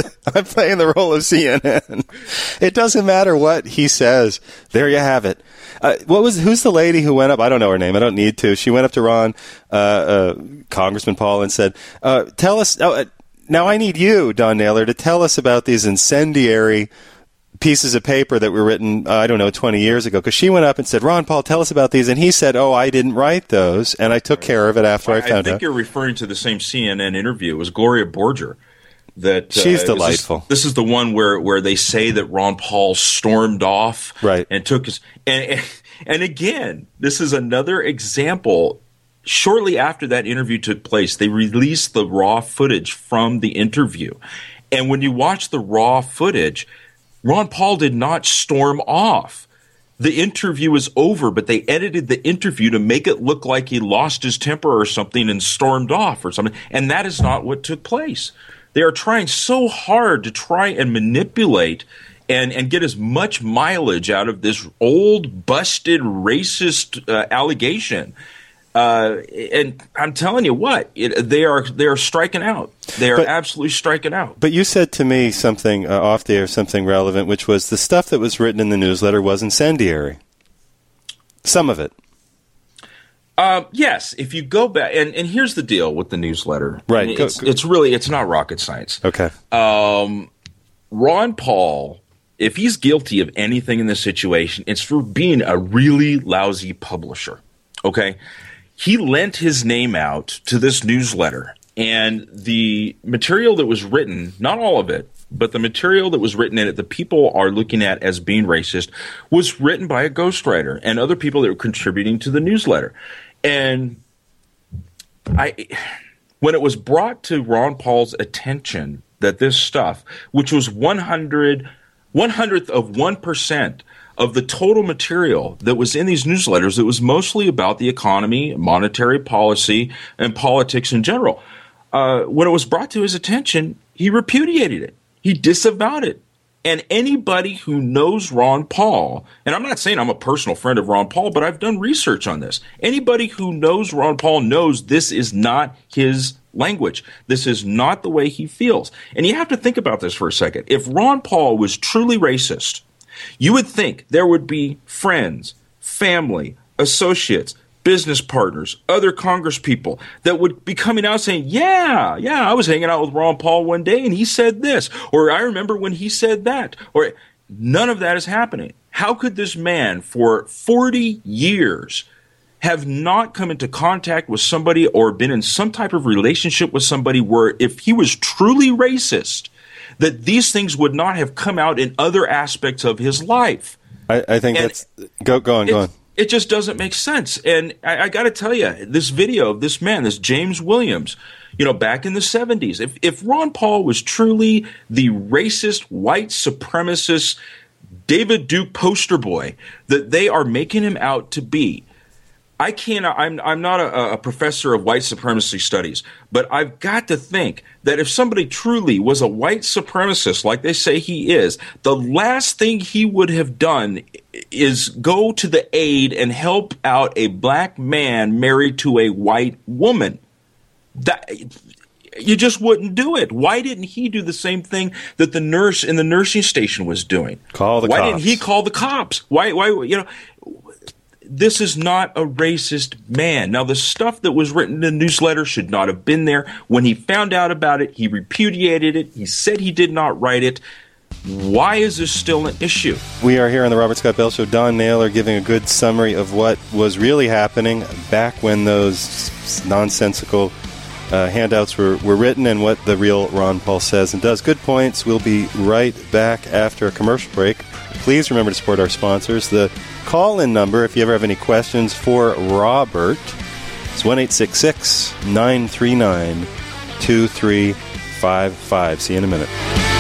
of CNN. It doesn't matter what he says. There you have it. Who's the lady who went up? I don't know her name. I don't need to. She went up to Ron, Congressman Paul, and said, "Tell us now. I need you, Don Naylor, to tell us about these incendiary pieces of paper that were written, 20 years ago," because she went up and said, "Ron Paul, tell us about these." And he said, "Oh, I didn't write those, and I took care of it after I found out." I think you're referring to the same CNN interview. It was Gloria Borger. She's delightful. This is the one where they say that Ron Paul stormed off, right, and took his and again, this is another example. Shortly after that interview took place, they released the raw footage from the interview, and when you watch the raw footage, Ron Paul did not storm off. The interview was over, but they edited the interview to make it look like he lost his temper or something and stormed off or something. And that is not what took place. They are trying so hard to try and manipulate and get as much mileage out of this old, busted, racist allegation. And I'm telling you what, they are striking out. They are absolutely striking out. But you said to me something off the air, something relevant, which was the stuff that was written in the newsletter was incendiary. Some of it. Yes, if you go back, and here's the deal with the newsletter. Right. It's not rocket science. Okay. Ron Paul, if he's guilty of anything in this situation, it's for being a really lousy publisher. Okay? He lent his name out to this newsletter, and the material that was written, not all of it, but the material that was written in it that people are looking at as being racist was written by a ghostwriter and other people that were contributing to the newsletter. And when it was brought to Ron Paul's attention that this stuff, which was 100th of 1% of the total material that was in these newsletters, it was mostly about the economy, monetary policy, and politics in general. when it was brought to his attention, he repudiated it. He disavowed it. And anybody who knows Ron Paul, and I'm not saying I'm a personal friend of Ron Paul, but I've done research on this. Anybody who knows Ron Paul knows this is not his language. This is not the way he feels. And you have to think about this for a second. If Ron Paul was truly racist, you would think there would be friends, family, associates, business partners, other Congress people that would be coming out saying, yeah, I was hanging out with Ron Paul one day and he said this, or I remember when he said that, or none of that is happening. How could this man for 40 years have not come into contact with somebody or been in some type of relationship with somebody where if he was truly racist, that these things would not have come out in other aspects of his life? I think that's... Go on. It just doesn't make sense. And I got to tell you, this video of this man, this James Williams, back in the 70s, if Ron Paul was truly the racist, white supremacist, David Duke poster boy that they are making him out to be, I'm not a professor of white supremacy studies, but I've got to think that if somebody truly was a white supremacist like they say he is, the last thing he would have done is go to the aid and help out a black man married to a white woman. That you just wouldn't do it. Why didn't he do the same thing that the nurse in the nursing station was doing? Why didn't he call the cops? Why this is not a racist man. Now, the stuff that was written in the newsletter should not have been there. When he found out about it, he repudiated it. He said he did not write it. Why is this still an issue? We are here on the Robert Scott Bell Show. Don Naylor giving a good summary of what was really happening back when those nonsensical handouts were written and what the real Ron Paul says and does. Good points. We'll be right back after a commercial break. Please remember to support our sponsors. The call-in number, if you ever have any questions for Robert, is 1-866-939-2355. See you in a minute.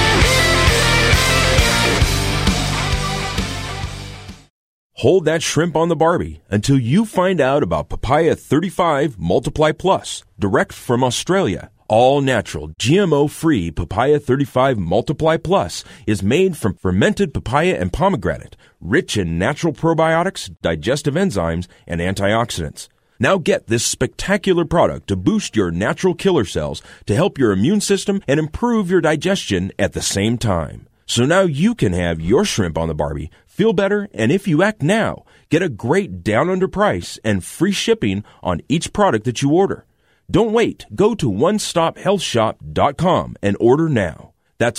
Hold that shrimp on the Barbie until you find out about Papaya 35 Multiply Plus, direct from Australia. All natural, GMO-free Papaya 35 Multiply Plus is made from fermented papaya and pomegranate, rich in natural probiotics, digestive enzymes, and antioxidants. Now get this spectacular product to boost your natural killer cells to help your immune system and improve your digestion at the same time. So now you can have your shrimp on the Barbie, feel better, and if you act now, get a great down-under price and free shipping on each product that you order. Don't wait. Go to onestophealthshop.com and order now. That's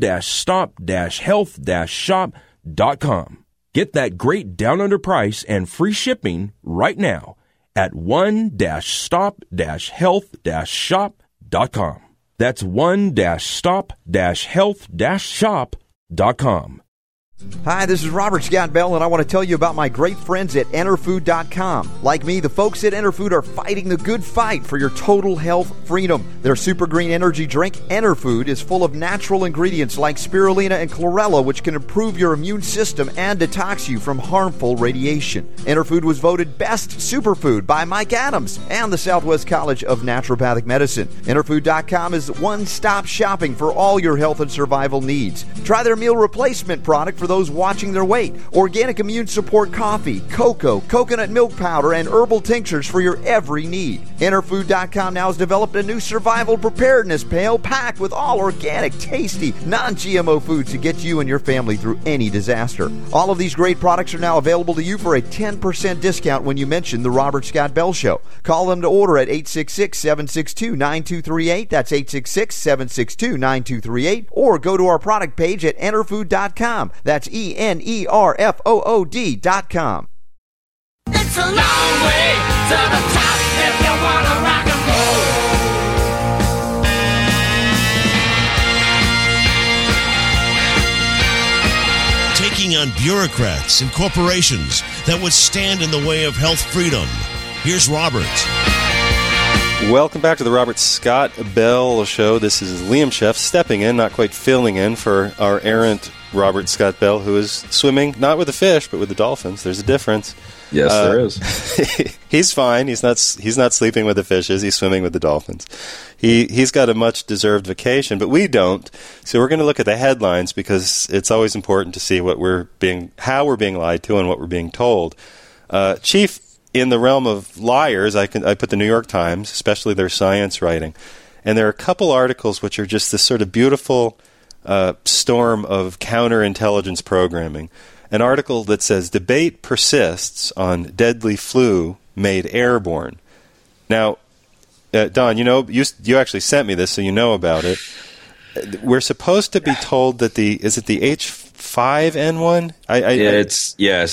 one-stop-health-shop.com. Get that great down-under price and free shipping right now at one-stop-health-shop.com. That's one-stop-health-shop.com. Hi, this is Robert Scott Bell, and I want to tell you about my great friends at EnterFood.com. Like me, the folks at EnterFood are fighting the good fight for your total health freedom. Their super green energy drink, EnterFood, is full of natural ingredients like spirulina and chlorella, which can improve your immune system and detox you from harmful radiation. EnterFood was voted Best Superfood by Mike Adams and the Southwest College of Naturopathic Medicine. EnterFood.com is one-stop shopping for all your health and survival needs. Try their meal replacement product for those watching their weight, organic immune support coffee, cocoa, coconut milk powder, and herbal tinctures for your every need. Enterfood.com now has developed a new survival preparedness pail packed with all organic, tasty, non-GMO foods to get you and your family through any disaster. All of these great products are now available to you for a 10% discount when you mention the Robert Scott Bell Show. Call them to order at 866-762-9238. That's 866-762-9238. Or go to our product page at enterfood.com. That's ENERFOOD.com. It's a long way to the top if you want to rock and roll. Taking on bureaucrats and corporations that would stand in the way of health freedom. Here's Robert. Welcome back to the Robert Scott Bell Show. This is Liam Sheff stepping in, not quite filling in for our errant Robert Scott Bell, who is swimming, not with the fish, but with the dolphins. There's a difference. Yes, there is. He's fine. He's not sleeping with the fishes. He's swimming with the dolphins. He's got a much-deserved vacation, but we don't. So we're going to look at the headlines because it's always important to see how we're being lied to and what we're being told. Chief, in the realm of liars, I put the New York Times, especially their science writing, and there are a couple articles which are just this sort of beautiful storm of counterintelligence programming. An article that says, debate persists on deadly flu made airborne. Now, Don, you actually sent me this, so you know about it. We're supposed to be told that is it the H5N1? It's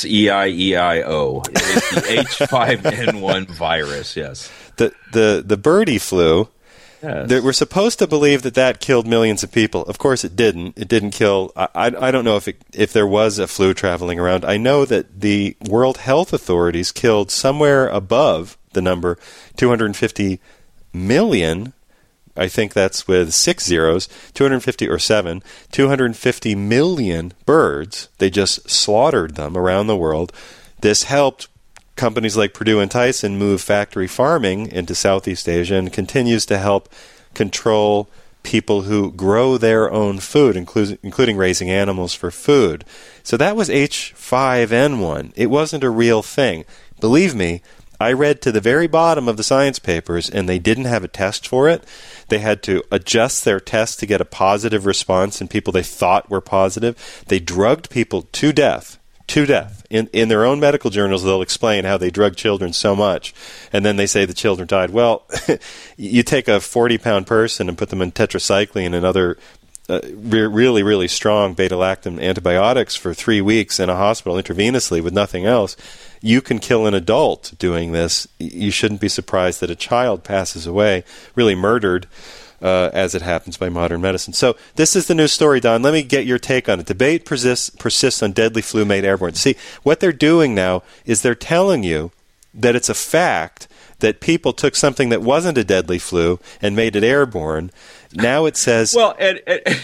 EIEIO. It's the H5N1 virus, yes. The birdie flu. Yes. We're supposed to believe that killed millions of people. Of course, it didn't. It didn't kill. I don't know if there was a flu traveling around. I know that the World Health Authorities killed somewhere above the number 250 million. I think that's with 6 zeros. 250 or 7. 250 million birds. They just slaughtered them around the world. This helped companies like Purdue and Tyson move factory farming into Southeast Asia and continues to help control people who grow their own food, including raising animals for food. So that was H5N1. It wasn't a real thing. Believe me, I read to the very bottom of the science papers, and they didn't have a test for it. They had to adjust their test to get a positive response in people they thought were positive. They drugged people to death. In their own medical journals, they'll explain how they drug children so much, and then they say the children died. Well, you take a 40-pound person and put them in tetracycline and other really, really strong beta-lactam antibiotics for 3 weeks in a hospital intravenously with nothing else. You can kill an adult doing this. You shouldn't be surprised that a child passes away, really murdered, as it happens by modern medicine. So this is the news story, Don. Let me get your take on it. Debate persists on deadly flu made airborne. See, what they're doing now is they're telling you that it's a fact that people took something that wasn't a deadly flu and made it airborne. Now it says... Well, and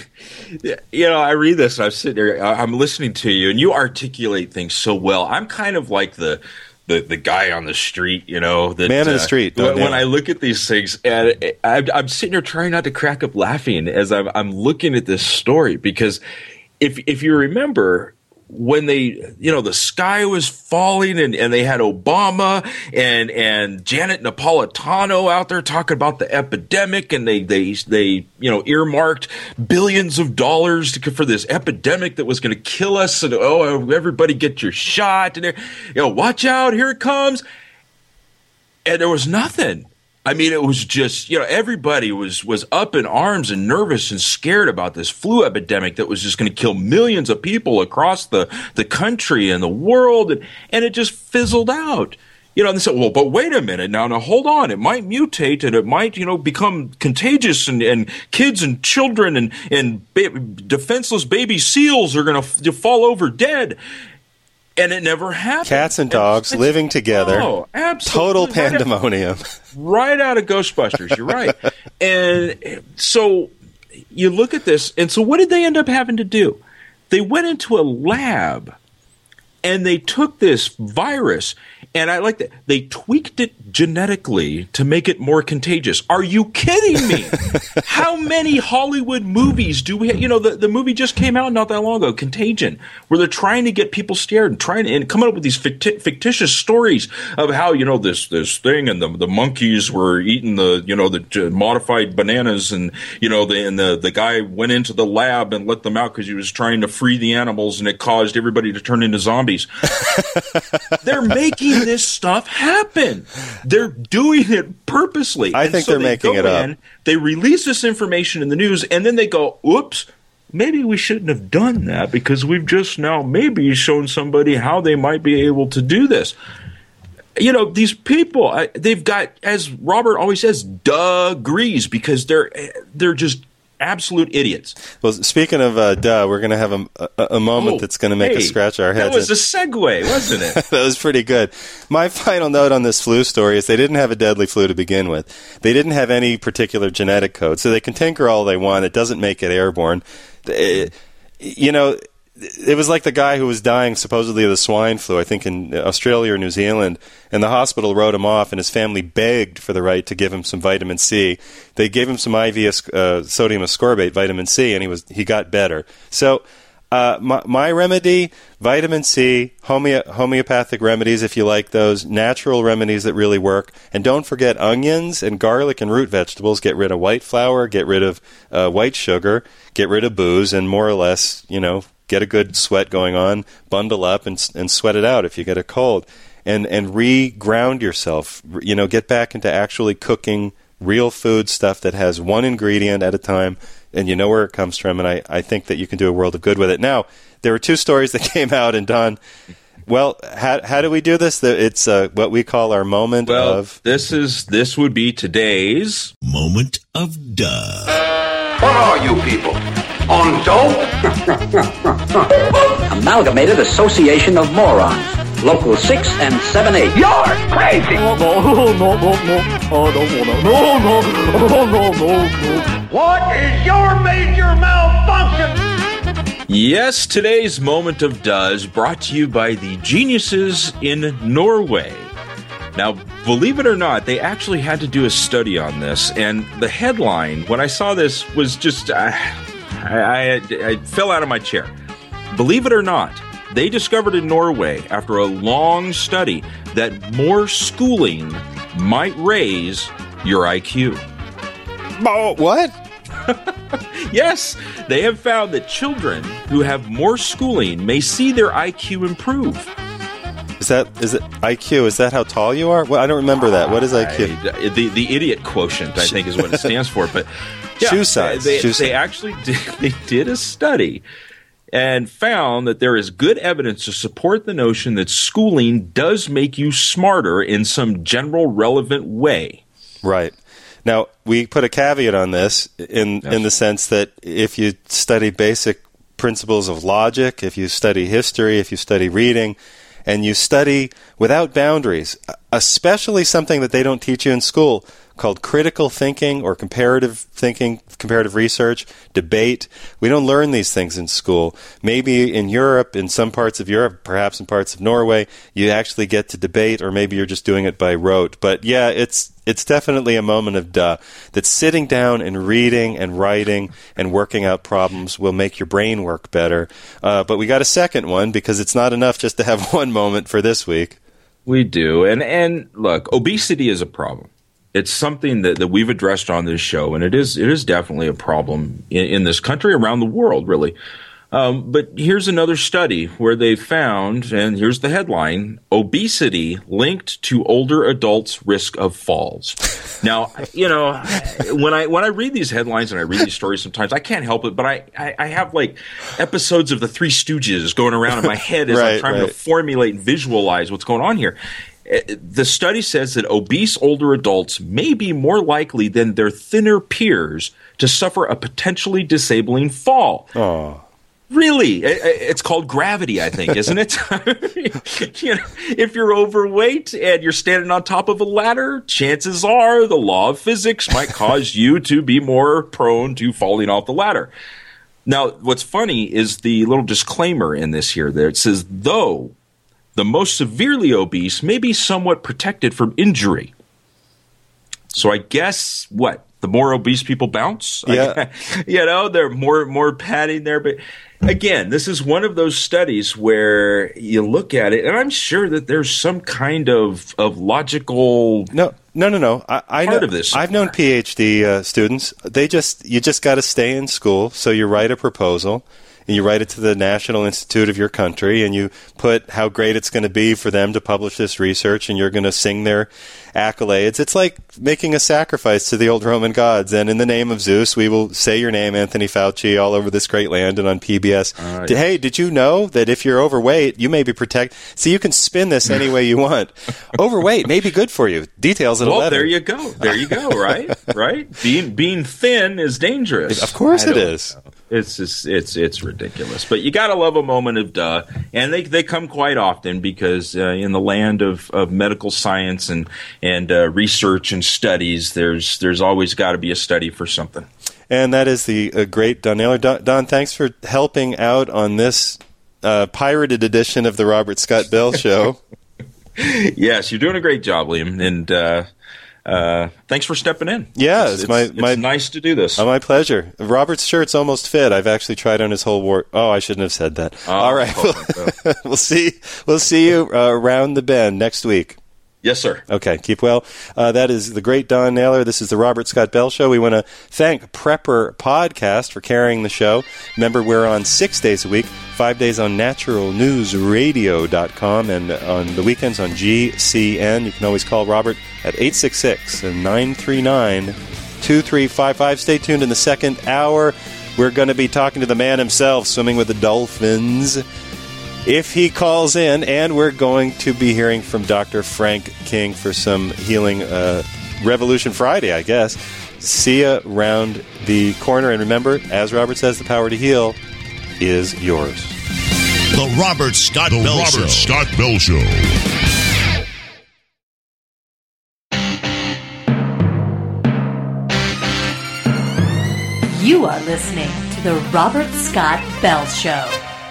I read this, and I'm sitting there, I'm listening to you, and you articulate things so well. I'm kind of like the guy on the street, that man in the street. When I look at these things, and I'm sitting here trying not to crack up laughing as I'm looking at this story, because if you remember when they, the sky was falling and they had Obama and Janet Napolitano out there talking about the epidemic, and they earmarked billions of dollars for this epidemic that was going to kill us, and everybody get your shot, and watch out, here it comes. And there was nothing. I mean, it was just, everybody was up in arms and nervous and scared about this flu epidemic that was just going to kill millions of people across the country and the world. And it just fizzled out. And they said, well, but wait a minute now hold on. It might mutate and it might, become contagious and kids and children and defenseless baby seals are going to fall over dead. And it never happened. Cats and dogs living together. Oh, absolutely. Total pandemonium. Right out of Ghostbusters. You're right. And so you look at this, and so what did they end up having to do? They went into a lab, and they took this virus, and I like that. They tweaked it genetically to make it more contagious. Are you kidding me? How many Hollywood movies do we have? The movie just came out not that long ago, Contagion, where they're trying to get people scared and coming up with these fictitious stories of how, this thing and the monkeys were eating the modified bananas, and, the guy went into the lab and let them out because he was trying to free the animals, and it caused everybody to turn into zombies. They're making this stuff happen. They're doing it purposely. I think they're making it up. They release this information in the news, and then they go, oops, maybe we shouldn't have done that because we've just now maybe shown somebody how they might be able to do this. These people, they've got, as Robert always says, degrees, because they're just absolute idiots. Well, speaking of we're going to have a moment that's going to make us scratch our heads. That was a segue, wasn't it? That was pretty good. My final note on this flu story is they didn't have a deadly flu to begin with. They didn't have any particular genetic code, so they can tinker all they want. It doesn't make it airborne. it was like the guy who was dying supposedly of the swine flu, I think in Australia or New Zealand, and the hospital wrote him off, and his family begged for the right to give him some vitamin C. They gave him some IV sodium ascorbate, vitamin C, and he got better. So my remedy, vitamin C, homeopathic remedies if you like those, natural remedies that really work. And don't forget onions and garlic and root vegetables. Get rid of white flour, get rid of white sugar, get rid of booze, and more or less, get a good sweat going on, bundle up and sweat it out if you get a cold. And re-ground yourself, get back into actually cooking real food stuff that has one ingredient at a time, and you know where it comes from, and I think that you can do a world of good with it. Now, there were 2 stories that came out, and Don, well, how do we do this? It's what we call our moment of... This would be today's... Moment of Duh. What are you people? On dope? Amalgamated Association of Morons. Local 6 and 7-8. You're crazy! What is your major malfunction? Yes, today's Moment of Duh is brought to you by the geniuses in Norway. Now, believe it or not, they actually had to do a study on this, and the headline, when I saw this, was just... I fell out of my chair. Believe it or not, they discovered in Norway, after a long study, that more schooling might raise your IQ. Oh, what? Yes, they have found that children who have more schooling may see their IQ improve. Is it IQ? Is that how tall you are? Well, I don't remember that. What is IQ? The idiot quotient, I think, is what it stands for. But yeah, shoe size. They actually did a study and found that there is good evidence to support the notion that schooling does make you smarter in some general relevant way. Right. Now, we put a caveat on this in the sense that if you study basic principles of logic, if you study history, if you study reading, and you study without boundaries, especially something that they don't teach you in school called critical thinking or comparative thinking, comparative research, debate. We don't learn these things in school. Maybe in Europe, in some parts of Europe, perhaps in parts of Norway, you actually get to debate, or maybe you're just doing it by rote. But yeah, it's definitely a moment of duh. That sitting down and reading and writing and working out problems will make your brain work better. But we got a second one because it's not enough just to have one moment for this week. We do. And look, obesity is a problem. It's something that we've addressed on this show, and it is definitely a problem in this country, around the world, really. But here's another study where they found, and here's the headline, obesity linked to older adults' risk of falls. Now, when I read these headlines and I read these stories sometimes, I can't help it, but I have like episodes of the Three Stooges going around in my head as I'm trying to formulate and visualize what's going on here. The study says that obese older adults may be more likely than their thinner peers to suffer a potentially disabling fall. Oh. Really? It's called gravity, I think, isn't it? If you're overweight and you're standing on top of a ladder, chances are the law of physics might cause you to be more prone to falling off the ladder. Now, what's funny is the little disclaimer in this here there. It says, though the most severely obese may be somewhat protected from injury. So I guess, what? The more obese people bounce? Yeah. They're more padding there. But again, this is one of those studies where you look at it, and I'm sure that there's some kind of logical No. I part know, of this. I've known PhD students. You just got to stay in school. So you write a proposal, and you write it to the National Institute of your country, and you put how great it's going to be for them to publish this research, and you're going to sing their accolades. It's like making a sacrifice to the old Roman gods, and in the name of Zeus, we will say your name, Anthony Fauci, all over this great land and on PBS. Hey, did you know that if you're overweight, you may be protected? See, you can spin this any way you want. Overweight may be good for you. Details at 11. Well, there you go, right? Right? Being thin is dangerous. Of course it is. It's just, it's ridiculous. But you got to love a moment of duh. And they come quite often because in the land of medical science and research and studies, there's always got to be a study for something. And that is the great Don Naylor. Don, thanks for helping out on this pirated edition of the Robert Scott Bell Show. Yes, you're doing a great job, Liam, and thanks for stepping in. Yeah, it's nice to do this. My pleasure. Robert's shirt's almost fit. I've actually tried on his whole wardrobe. Oh, I shouldn't have said that. All right, we'll see you around the bend next week. Yes, sir. Okay, keep well. That is the great Don Naylor. This is the Robert Scott Bell Show. We want to thank Prepper Podcast for carrying the show. Remember, we're on 6 days a week, 5 days on naturalnewsradio.com, and on the weekends on GCN. You can always call Robert at 866-939-2355. Stay tuned in the second hour. We're going to be talking to the man himself, swimming with the dolphins, if he calls in, and we're going to be hearing from Dr. Frank King for some healing Revolution Friday, I guess. See you around the corner, and remember, as Robert says, the power to heal is yours. The Robert Scott Bell Show. Scott Bell Show. You are listening to the Robert Scott Bell Show.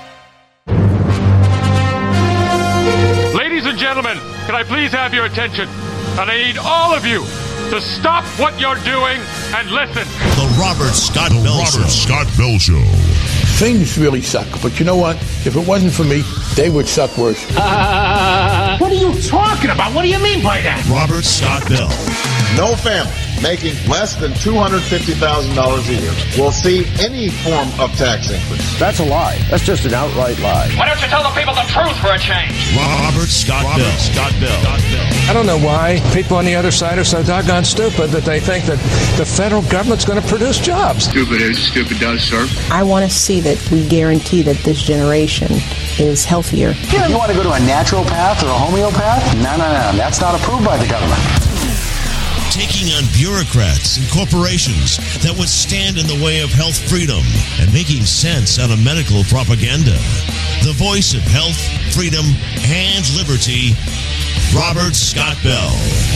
Ladies and gentlemen, can I please have your attention? And I need all of you to stop what you're doing and listen. The Robert Scott Bell Show. Scott Bell Show. Things really suck, but you know what? If it wasn't for me, they would suck worse. What are you talking about? What do you mean by that? Robert Scott Bell. No family making less than $250,000 a year will see any form of tax increase. That's a lie. That's just an outright lie. Why don't you tell the people the truth for a change? Robert Scott Bell. Scott Bell. I don't know why people on the other side are so doggone stupid that they think that the federal government's going to produce jobs. Stupid is, stupid does, sir. I want to see that we guarantee that this generation is healthier. You want to go to a natural path or a homeopath? No. That's not approved by the government. Taking on bureaucrats and corporations that would stand in the way of health freedom and making sense out of medical propaganda. The voice of health, freedom, and liberty, Robert Scott Bell.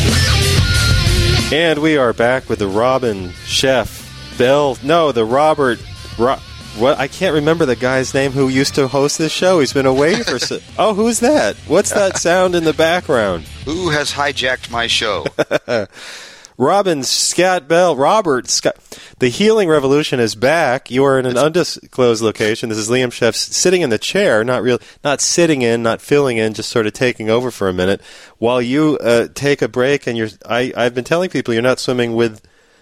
And we are back with the Robin Chef Bell. No, the Robert... What? I can't remember the guy's name who used to host this show. He's been away for... Oh, who's that? What's that sound in the background? Who has hijacked my show? Robin Scott Bell. Robert Scott. The Healing Revolution is back. You are in an undisclosed location. This is Liam Chef sitting in the chair, not sitting in, not filling in, just sort of taking over for a minute while you take a break. And I've been telling people you're not swimming with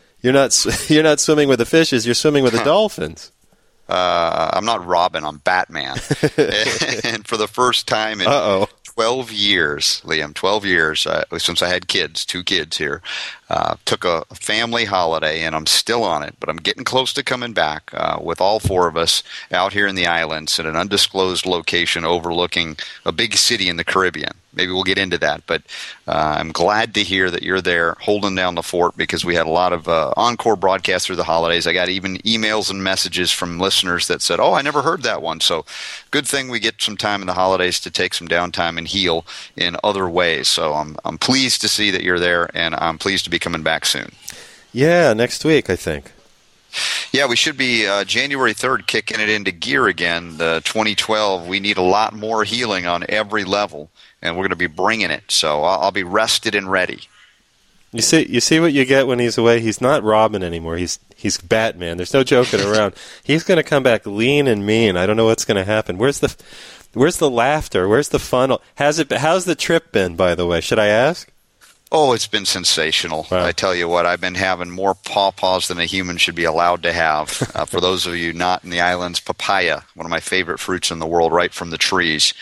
the fishes. You're swimming with the dolphins. I'm not Robin. I'm Batman. And for the first time in 12 years, Liam, 12 years, since I had kids, 2 kids here, took a family holiday, and I'm still on it, but I'm getting close to coming back with all 4 of us out here in the islands at an undisclosed location overlooking a big city in the Caribbean. Maybe we'll get into that, but I'm glad to hear that you're there holding down the fort, because we had a lot of encore broadcasts through the holidays. I got even emails and messages from listeners that said, oh, I never heard that one. So good thing we get some time in the holidays to take some downtime and heal in other ways. So I'm pleased to see that you're there, and I'm pleased to be coming back soon. Yeah, next week, I think. Yeah, we should be January 3rd kicking it into gear again. 2012, we need a lot more healing on every level, and we're going to be bringing it. So I'll be rested and ready. You see what you get when he's away? He's not Robin anymore. He's Batman. There's no joking around. He's going to come back lean and mean. I don't know what's going to happen. Where's the laughter? Where's the fun? How's the trip been, by the way? Should I ask? Oh, it's been sensational. Wow. I tell you what, I've been having more pawpaws than a human should be allowed to have. For those of you not in the islands, papaya, one of my favorite fruits in the world, right from the trees.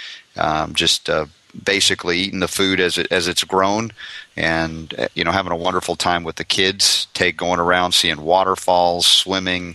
Basically eating the food as it's grown, and having a wonderful time with the kids. Going around, seeing waterfalls, swimming,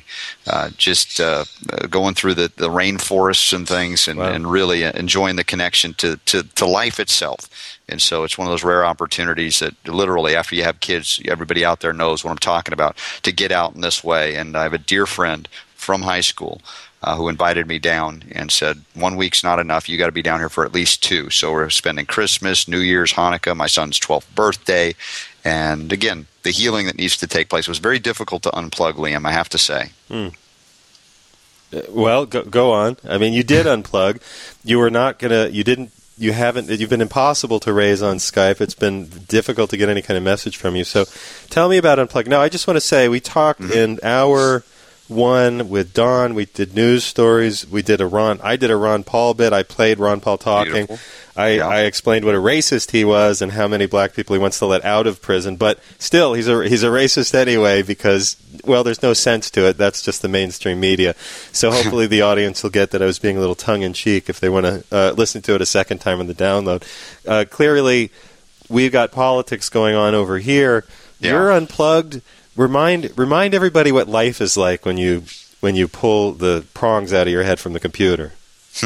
going through the rainforests and things, and really enjoying the connection to life itself. And so it's one of those rare opportunities that literally after you have kids, everybody out there knows what I'm talking about, to get out in this way. And I have a dear friend from high school who invited me down and said, 1 week's not enough. You got to be down here for at least 2. So we're spending Christmas, New Year's, Hanukkah, my son's 12th birthday. And again, the healing that needs to take place was very difficult to unplug, Liam, I have to say. Well, go on. I mean, you did unplug. You were not gonna. You didn't. You haven't. You've been impossible to raise on Skype. It's been difficult to get any kind of message from you. So, tell me about Unplug. Now, I just want to say we talked in hour 1 with Don. We did news stories. I did a Ron Paul bit. I played Ron Paul talking. I explained what a racist he was and how many black people he wants to let out of prison. But still, he's a racist anyway because, well, there's no sense to it. That's just the mainstream media. So hopefully the audience will get that I was being a little tongue-in-cheek if they want to listen to it a second time on the download. Clearly, we've got politics going on over here. Yeah. You're unplugged. Remind everybody what life is like when you pull the prongs out of your head from the computer.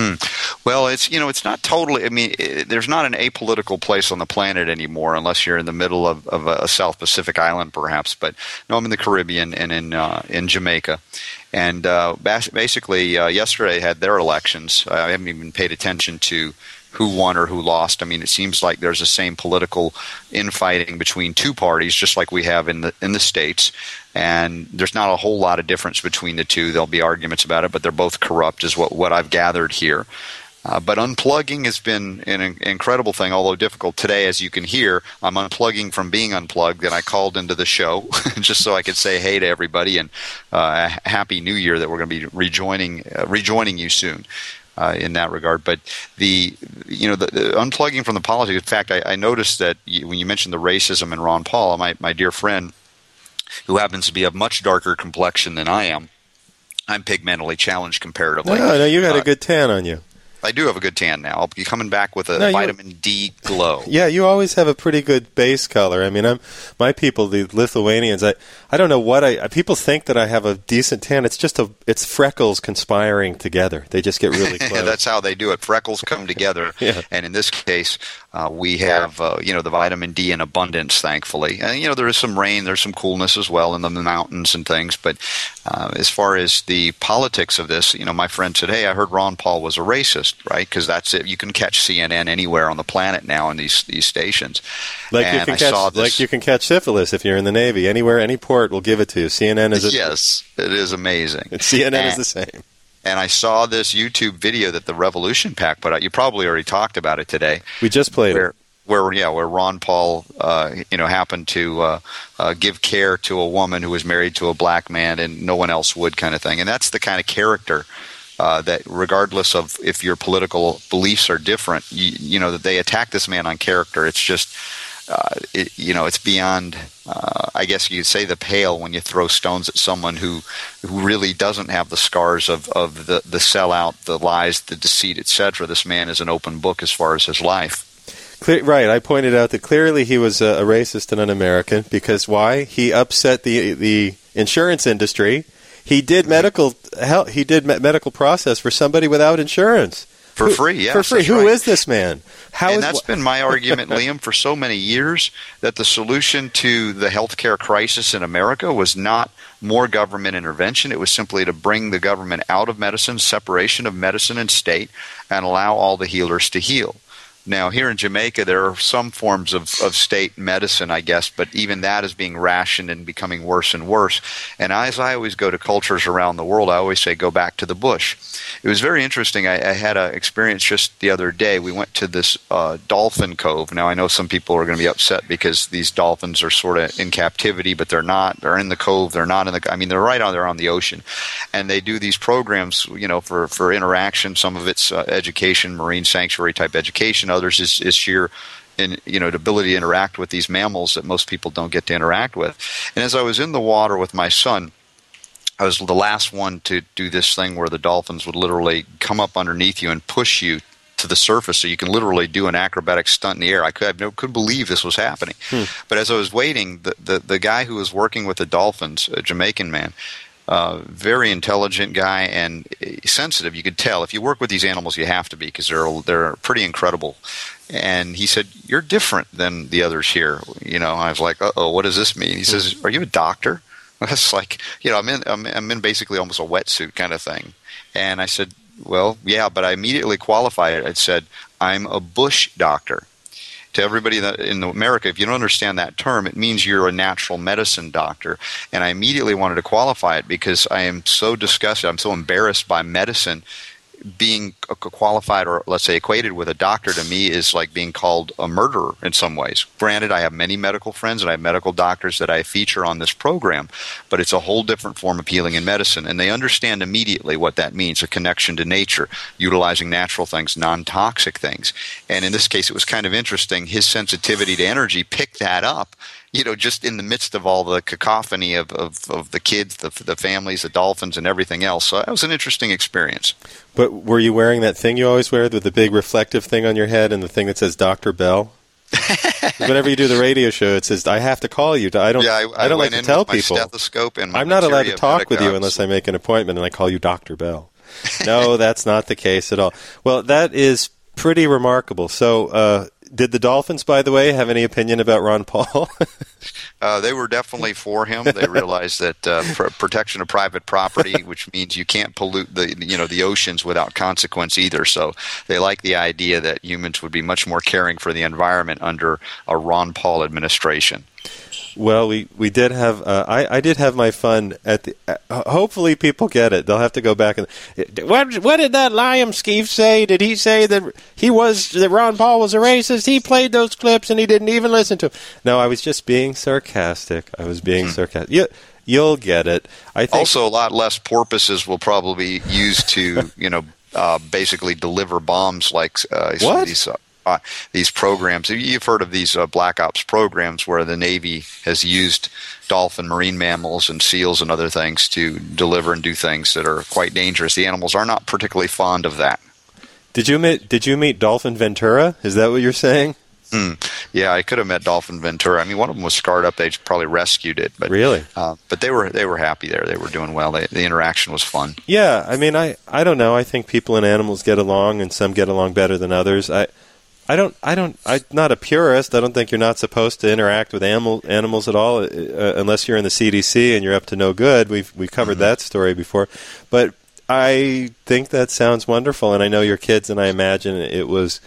Well, it's not totally. I mean, there's not an apolitical place on the planet anymore, unless you're in the middle of a South Pacific island, perhaps. But no, I'm in the Caribbean and in Jamaica, and basically yesterday had their elections. I haven't even paid attention to who won or who lost. I mean, it seems like there's the same political infighting between two parties, just like we have in the States. And there's not a whole lot of difference between the two. There'll be arguments about it, but they're both corrupt, is what I've gathered here. But unplugging has been an incredible thing, although difficult. Today, as you can hear, I'm unplugging from being unplugged, and I called into the show just so I could say hey to everybody and a Happy New Year, that we're going to be rejoining you soon. In that regard, but the unplugging from the politics. In fact, I noticed that when you mentioned the racism in Ron Paul, my dear friend, who happens to be of much darker complexion than I am, I'm pigmentally challenged comparatively. No, you got a good tan on you. I do have a good tan now. I'll be coming back with a vitamin D glow. Yeah, you always have a pretty good base color. I mean, my people, the Lithuanians, I don't know what people think that I have a decent tan. It's just it's freckles conspiring together. They just get really close. That's how they do it. Freckles come together. Yeah. And in this case, we have the vitamin D in abundance, thankfully. And there is some rain, there's some coolness as well in the mountains and things. But as far as the politics of this, my friend said, "Hey, I heard Ron Paul was a racist." Right, because that's it. You can catch CNN anywhere on the planet now in these stations. Like you can catch syphilis if you're in the Navy. Anywhere, any port will give it to you. CNN is yes, it is amazing. CNN is the same. And I saw this YouTube video that the Revolution PAC put out. You probably already talked about it today. We just played it. Where Ron Paul, happened to give care to a woman who was married to a black man and no one else would, kind of thing. And that's the kind of character. That regardless of if your political beliefs are different, that they attack this man on character. It's just, it's beyond, I guess you could say, the pale when you throw stones at someone who really doesn't have the scars of the sellout, the lies, the deceit, etc. This man is an open book as far as his life. Right. I pointed out that clearly he was a racist and un-American because why? He upset the insurance industry. He did medical process for somebody without insurance. For free, yes. For free. Who is this man? That's been my argument, Liam, for so many years, that the solution to the healthcare crisis in America was not more government intervention. It was simply to bring the government out of medicine, separation of medicine and state, and allow all the healers to heal. Now, here in Jamaica, there are some forms of state medicine, I guess, but even that is being rationed and becoming worse and worse. And as I always go to cultures around the world, I always say, go back to the bush. It was very interesting. I had an experience just the other day. We went to this dolphin cove. Now, I know some people are going to be upset because these dolphins are sort of in captivity, but they're not. They're in the cove. They're not in the – I mean, they're right on there on the ocean. And they do these programs, for interaction. Some of it's education, marine sanctuary type education. Others is sheer the ability to interact with these mammals that most people don't get to interact with. And as I was in the water with my son, I was the last one to do this thing where the dolphins would literally come up underneath you and push you to the surface so you can literally do an acrobatic stunt in the air. I couldn't believe this was happening. But as I was waiting, the guy who was working with the dolphins, a Jamaican man, very intelligent guy and sensitive. You could tell if you work with these animals, you have to be because they're pretty incredible. And he said, "You're different than the others here." I was like, "Uh-oh, what does this mean?" He says, "Are you a doctor?" That's like, I'm in basically almost a wetsuit kind of thing. And I said, "Well, yeah," but I immediately qualified it. I said, "I'm a bush doctor." to everybody in America, if you don't understand that term, it means you're a natural medicine doctor. And I immediately wanted to qualify it because I am so disgusted, I'm so embarrassed by medicine. Being qualified or, let's say, equated with a doctor to me is like being called a murderer in some ways. Granted, I have many medical friends and I have medical doctors that I feature on this program, but it's a whole different form of healing in medicine, and they understand immediately what that means, a connection to nature, utilizing natural things, non-toxic things. And in this case, it was kind of interesting. His sensitivity to energy picked that up, just in the midst of all the cacophony of the kids, the families, the dolphins, and everything else. So that was an interesting experience. But were you wearing that thing you always wear with the big reflective thing on your head and the thing that says Dr. Bell? Whenever you do the radio show, it says, I have to call you. I don't like to tell people. Stethoscope and my I'm not allowed to talk with you unless I make an appointment and I call you Dr. Bell. No, that's not the case at all. Well, that is pretty remarkable. So, did the Dolphins, by the way, have any opinion about Ron Paul? They were definitely for him. They realized that protection of private property, which means you can't pollute the oceans without consequence either. So they like the idea that humans would be much more caring for the environment under a Ron Paul administration. Well, we did have I did have my fun at the. Hopefully, people get it. They'll have to go back and. What did that Liam Skeef say? Did he say that that Ron Paul was a racist? He played those clips and he didn't even listen to them. No, I was just being sarcastic. sarcastic. You'll get it. I think also a lot less porpoises will probably be used to basically deliver bombs like these programs. You've heard of these Black Ops programs where the Navy has used dolphin, marine mammals, and seals and other things to deliver and do things that are quite dangerous. The animals are not particularly fond of that. Did you meet Dolphin Ventura? Is that what you're saying? Yeah, I could have met Dolphin Ventura. I mean, one of them was scarred up. They probably rescued it. But really? But they were happy there. They were doing well. The interaction was fun. Yeah, I mean, I don't know. I think people and animals get along, and some get along better than others. I'm not a purist. I don't think you're not supposed to interact with animals at all unless you're in the CDC and you're up to no good. We've covered that story before. But I think that sounds wonderful, and I know your kids, and I imagine it was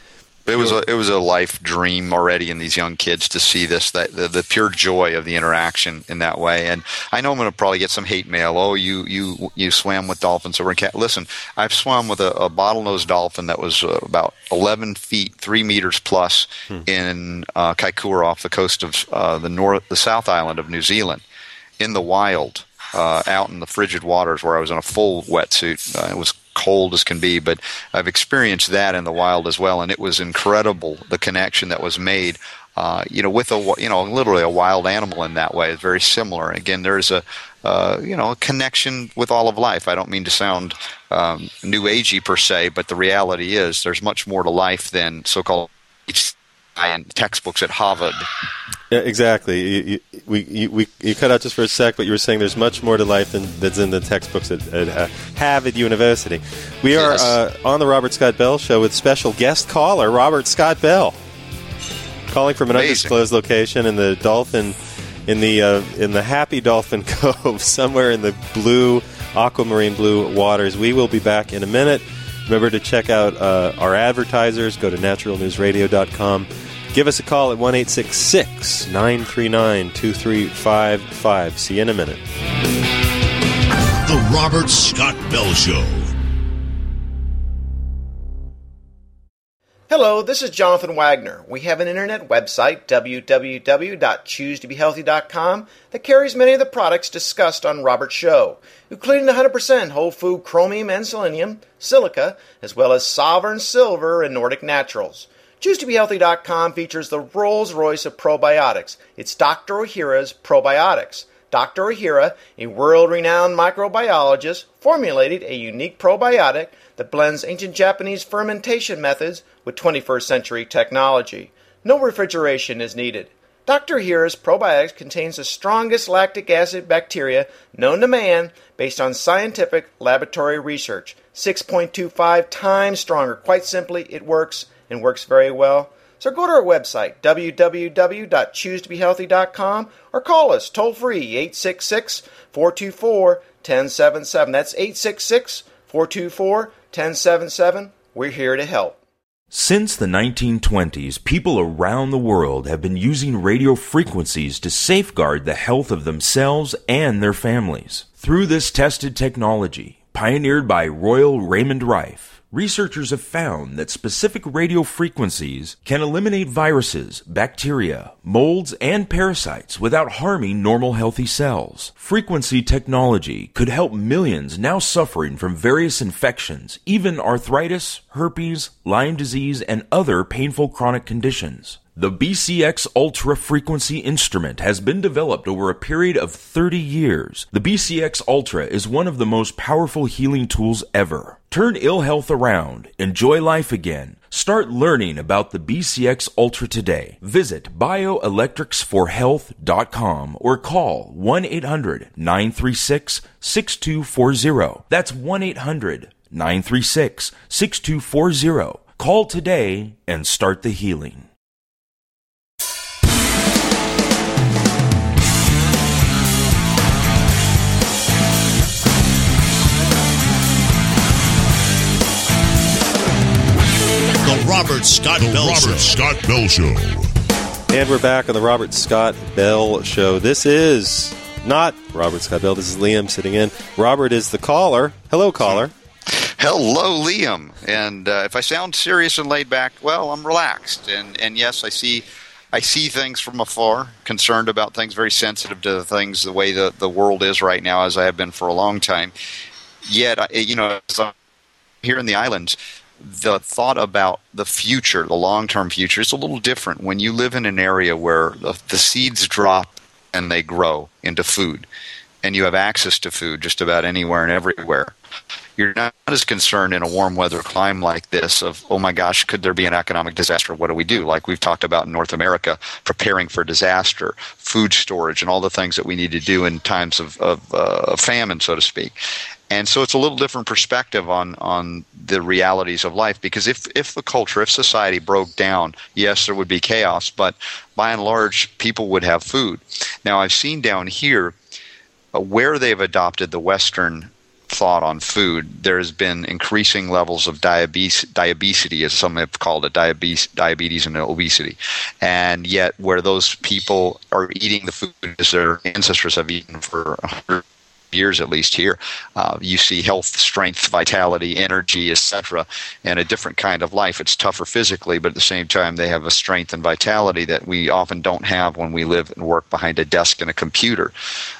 a life dream already in these young kids to see this, the pure joy of the interaction in that way. And I know I'm going to probably get some hate mail. Oh, you swam with dolphins over in Cat. Listen, I've swum with a bottlenose dolphin that was about 11 feet, 3 meters plus in Kaikoura off the coast of the South Island of New Zealand in the wild, out in the frigid waters where I was in a full wetsuit. It was cold as can be, but I've experienced that in the wild as well, and it was incredible, the connection that was made with literally a wild animal in that way. It's very similar. Again, there's a connection with all of life. I don't mean to sound new agey per se, but the reality is there's much more to life than so-called textbooks at Harvard. Yeah, exactly. You cut out just for a sec, but you were saying there's much more to life that's in the textbooks at Harvard University. We are on the Robert Scott Bell Show with special guest caller Robert Scott Bell, calling from an undisclosed location in the Dolphin, in the Happy Dolphin Cove, somewhere in the aquamarine blue waters. We will be back in a minute. Remember to check out our advertisers. Go to naturalnewsradio.com. Give us a call at 1-866-939-2355. See you in a minute. The Robert Scott Bell Show. Hello, this is Jonathan Wagner. We have an internet website, www.choosetobehealthy.com, that carries many of the products discussed on Robert's show, including the 100% whole food chromium and selenium, silica, as well as Sovereign Silver and Nordic Naturals. ChooseToBeHealthy.com features the Rolls-Royce of probiotics. It's Dr. Ohhira's Probiotics. Dr. Ohhira, a world-renowned microbiologist, formulated a unique probiotic that blends ancient Japanese fermentation methods with 21st century technology. No refrigeration is needed. Dr. Ohhira's Probiotics contains the strongest lactic acid bacteria known to man based on scientific laboratory research. 6.25 times stronger. Quite simply, it works and works very well. So go to our website, www.choosetobehealthy.com, or call us toll-free, 866-424-1077. That's 866-424-1077. We're here to help. Since the 1920s, people around the world have been using radio frequencies to safeguard the health of themselves and their families. Through this tested technology, pioneered by Royal Raymond Rife, researchers have found that specific radio frequencies can eliminate viruses, bacteria, molds, and parasites without harming normal healthy cells. Frequency technology could help millions now suffering from various infections, even arthritis, herpes, Lyme disease, and other painful chronic conditions. The BCX Ultra frequency instrument has been developed over a period of 30 years. The BCX Ultra is one of the most powerful healing tools ever. Turn ill health around. Enjoy life again. Start learning about the BCX Ultra today. Visit bioelectricsforhealth.com or call 1-800-936-6240. That's 1-800-936-6240. Call today and start the healing. The Robert Scott Bell Show. And we're back on the Robert Scott Bell Show. This is not Robert Scott Bell. This is Liam sitting in. Robert is the caller. Hello, caller. Hello, Liam. And if I sound serious and laid back, well, I'm relaxed. And yes, I see things from afar, concerned about things, very sensitive to the things, the way the world is right now, as I have been for a long time. Yet, as I'm here in the islands, the thought about the future, the long-term future, is a little different when you live in an area where the seeds drop and they grow into food, and you have access to food just about anywhere and everywhere. You're not as concerned in a warm weather climate like this of, oh my gosh, could there be an economic disaster? What do we do? Like we've talked about in North America, preparing for disaster, food storage, and all the things that we need to do in times of famine, so to speak. And so it's a little different perspective on the realities of life, because if the culture, if society broke down, yes, there would be chaos, but by and large, people would have food. Now, I've seen down here where they've adopted the Western thought on food, there's been increasing levels of diabetes, as some have called it, diabetes and obesity. And yet where those people are eating the food as their ancestors have eaten for 100 years at least here, you see health, strength, vitality, energy, etc., and a different kind of life. It's tougher physically, but at the same time they have a strength and vitality that we often don't have when we live and work behind a desk and a computer.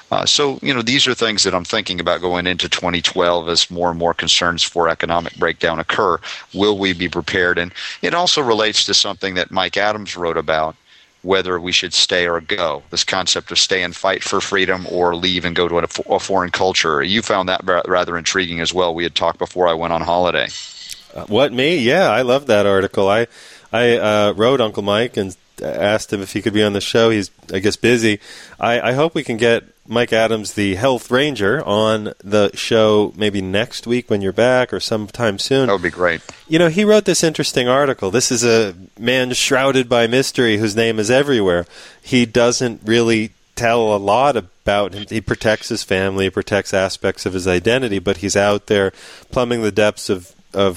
So these are things that I'm thinking about going into 2012 as more and more concerns for economic breakdown occur. Will we be prepared? And it also relates to something that Mike Adams wrote about, whether we should stay or go, this concept of stay and fight for freedom or leave and go to a foreign culture. You found that rather intriguing as well. We had talked before I went on holiday. What, me? Yeah, I love that article. I wrote Uncle Mike and asked him if he could be on the show. He's, I guess, busy. I hope we can get Mike Adams, the health ranger, on the show maybe next week when you're back or sometime soon. That would be great. He wrote this interesting article. This is a man shrouded by mystery whose name is everywhere. He doesn't really tell a lot about him. He protects his family, he protects aspects of his identity, but he's out there plumbing the depths of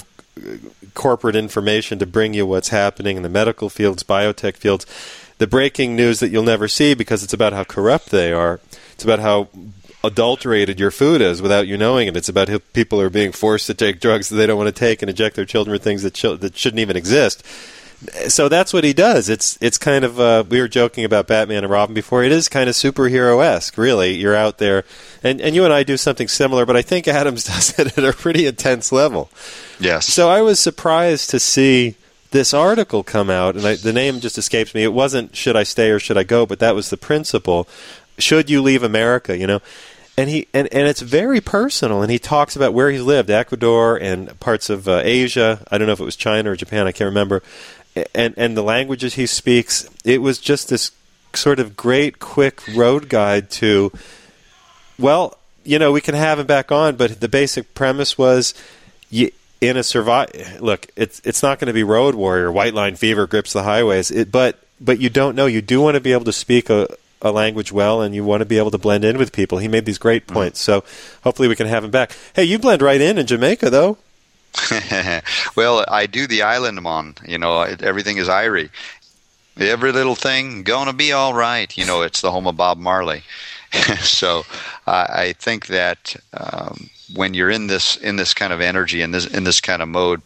corporate information to bring you what's happening in the medical fields, biotech fields. The breaking news that you'll never see because it's about how corrupt they are. It's about how adulterated your food is without you knowing it. It's about how people are being forced to take drugs that they don't want to take and inject their children with things that shouldn't even exist. So that's what he does. It's kind of, we were joking about Batman and Robin before. It is kind of superhero-esque, really. You're out there, and you and I do something similar, but I think Adams does it at a pretty intense level. Yes. So I was surprised to see this article come out, and the name just escapes me. It wasn't should I stay or should I go, but that was the principle. Should you leave America, And it's very personal, and he talks about where he lived, Ecuador and parts of Asia. I don't know if it was China or Japan, I can't remember. And the languages he speaks. It was just this sort of great, quick road guide to, well, we can have him back on, but the basic premise was, look, it's not going to be Road Warrior, White Line Fever grips the highways, but you don't know. You do want to be able to speak a language well, and you want to be able to blend in with people. He made these great points, so hopefully we can have him back. Hey, you blend right in Jamaica, though. Well, I do the island mon. Everything is Irie. Every little thing gonna be all right. It's the home of Bob Marley. So I think that when you're in this kind of energy, in this kind of mode,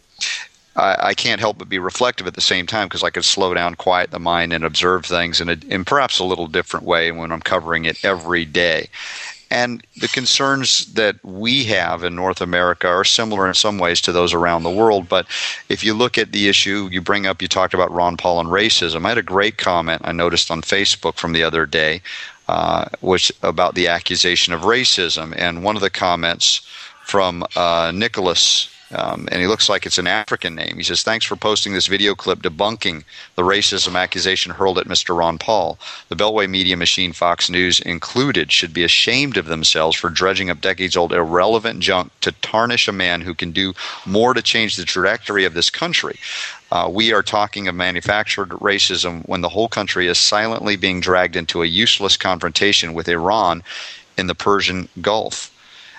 I can't help but be reflective at the same time, because I could slow down, quiet the mind, and observe things in perhaps a little different way when I'm covering it every day. And the concerns that we have in North America are similar in some ways to those around the world. But if you look at the issue you talked about Ron Paul and racism. I had a great comment I noticed on Facebook from the other day, which about the accusation of racism. And one of the comments from Nicholas, and he looks like it's an African name. He says, "Thanks for posting this video clip debunking the racism accusation hurled at Mr. Ron Paul. The Beltway media machine, Fox News included, should be ashamed of themselves for dredging up decades-old irrelevant junk to tarnish a man who can do more to change the trajectory of this country. We are talking of manufactured racism when the whole country is silently being dragged into a useless confrontation with Iran in the Persian Gulf."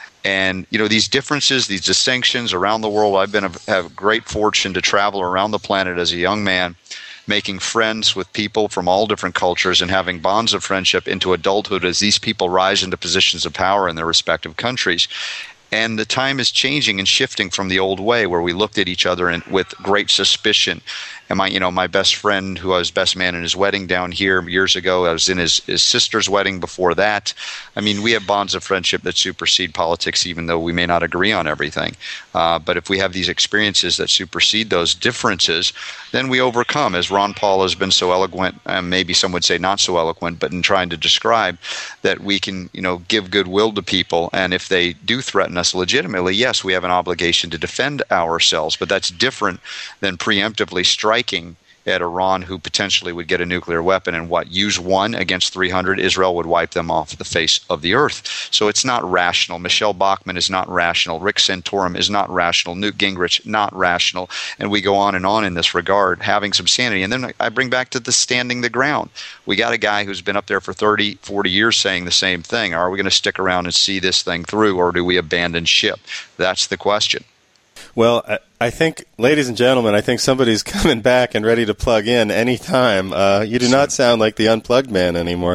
And these differences, these distinctions around the world. I've have great fortune to travel around the planet as a young man, making friends with people from all different cultures and having bonds of friendship into adulthood as these people rise into positions of power in their respective countries. And the time is changing and shifting from the old way where we looked at each other with great suspicion. And my best friend, who I was best man in his wedding down here years ago, I was in his sister's wedding before that. I mean, we have bonds of friendship that supersede politics, even though we may not agree on everything. But if we have these experiences that supersede those differences, then we overcome, as Ron Paul has been so eloquent, maybe some would say not so eloquent, but in trying to describe that we can, give goodwill to people. And if they do threaten us legitimately, yes, we have an obligation to defend ourselves. But that's different than preemptively striking at Iran, who potentially would get a nuclear weapon, and use one against 300, Israel would wipe them off the face of the earth. So it's not rational. Michelle Bachmann is not rational. Rick Santorum is not rational. Newt Gingrich, not rational. And we go on and on in this regard, having some sanity. And then I bring back to the standing the ground. We got a guy who's been up there for 30, 40 years saying the same thing. Are we going to stick around and see this thing through, or do we abandon ship? That's the question. Well, I think, ladies and gentlemen, I think somebody's coming back and ready to plug in anytime. You do not sound like the unplugged man anymore.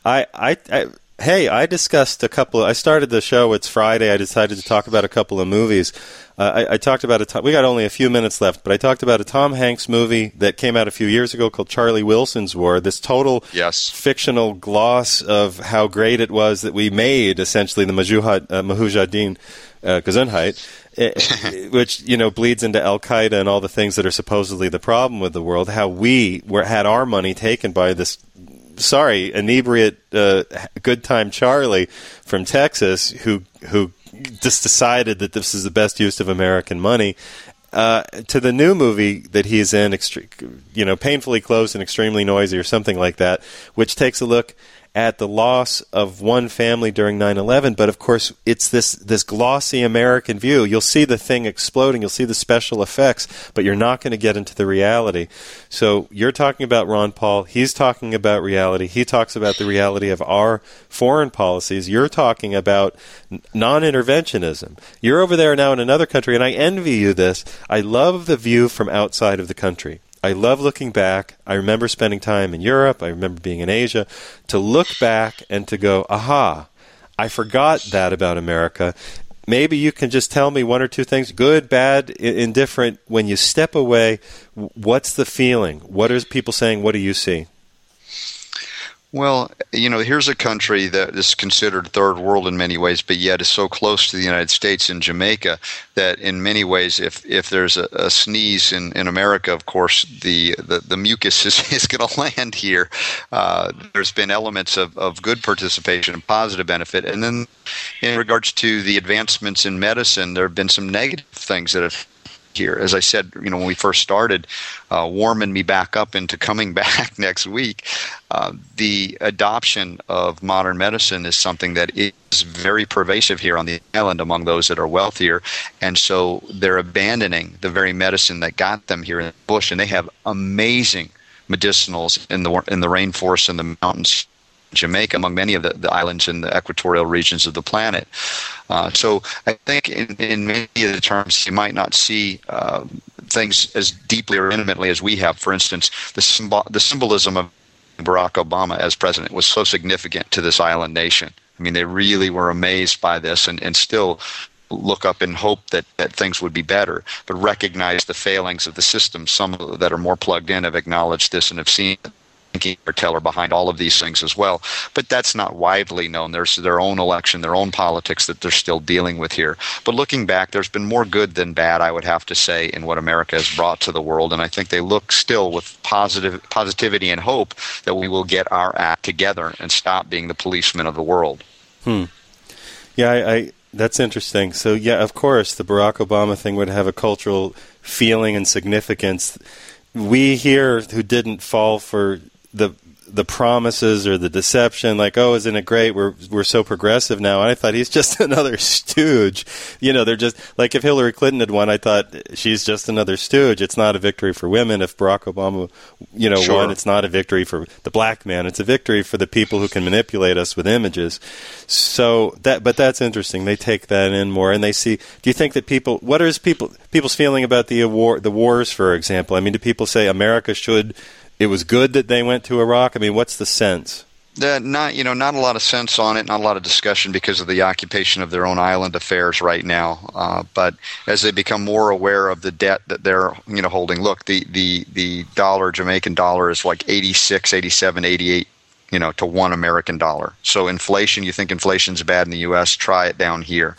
I discussed a couple. I started the show. It's Friday. I decided to talk about a couple of movies. I talked about we got only a few minutes left, but I talked about a Tom Hanks movie that came out a few years ago called Charlie Wilson's War. This total fictional gloss of how great it was that we made essentially the Mujahideen Gesundheit, which bleeds into Al Qaeda and all the things that are supposedly the problem with the world. How we had our money taken by this. Inebriate good time Charlie from Texas who just decided that this is the best use of American money, to the new movie that he's in, Painfully Close and Extremely Noisy or something like that, which takes a look at the loss of one family during 9/11, but of course it's this glossy American view. You'll see the thing exploding, you'll see the special effects, but you're not going to get into the reality. So you're talking about Ron Paul, he's talking about reality, he talks about the reality of our foreign policies, you're talking about non-interventionism. You're over there now in another country, and I envy you this. I love the view from outside of the country. I love looking back. I remember spending time in Europe. I remember being in Asia. To look back and to go, aha, I forgot that about America. Maybe you can just tell me one or two things, good, bad, indifferent. When you step away, what's the feeling? What are people saying? What do you see? Well, here's a country that is considered third world in many ways, but yet is so close to the United States and Jamaica that in many ways, if there's a sneeze in America, of course, the mucus is going to land here. There's been elements of good participation and positive benefit. And then in regards to the advancements in medicine, there have been some negative things that have here. As I said, when we first started, warming me back up into coming back next week, the adoption of modern medicine is something that is very pervasive here on the island among those that are wealthier. And so they're abandoning the very medicine that got them here in the bush. And they have amazing medicinals in the rainforest and the mountains Jamaica, among many of the islands in the equatorial regions of the planet. So I think in many of the terms, you might not see things as deeply or intimately as we have. For instance, the symbolism of Barack Obama as president was so significant to this island nation. I mean, they really were amazed by this and still look up and hope that things would be better, but recognize the failings of the system. Some that are more plugged in have acknowledged this and have seen thinking or teller behind all of these things as well. But that's not widely known. There's their own election, their own politics that they're still dealing with here. But looking back, there's been more good than bad, I would have to say, in what America has brought to the world. And I think they look still with positivity and hope that we will get our act together and stop being the policemen of the world. Yeah, that's interesting. So, yeah, of course, the Barack Obama thing would have a cultural feeling and significance. We here who didn't fall for the promises or the deception, like, oh, isn't it great? We're so progressive now. And I thought he's just another stooge. You know, they're just like if Hillary Clinton had won, I thought she's just another stooge. It's not a victory for women. If Barack Obama, won, it's not a victory for the black man. It's a victory for the people who can manipulate us with images. So but that's interesting. They take that in more and they see. Do you think that what is people's feeling about the wars, for example? I mean, do people say America should? It was good that they went to Iraq? I mean, what's the sense? Not a lot of sense on it, not a lot of discussion because of the occupation of their own island affairs right now. But as they become more aware of the debt that they're holding, look, the dollar, Jamaican dollar, is like 86, 87, 88. To $1 American dollar. So inflation, you think inflation's bad in the U.S., try it down here.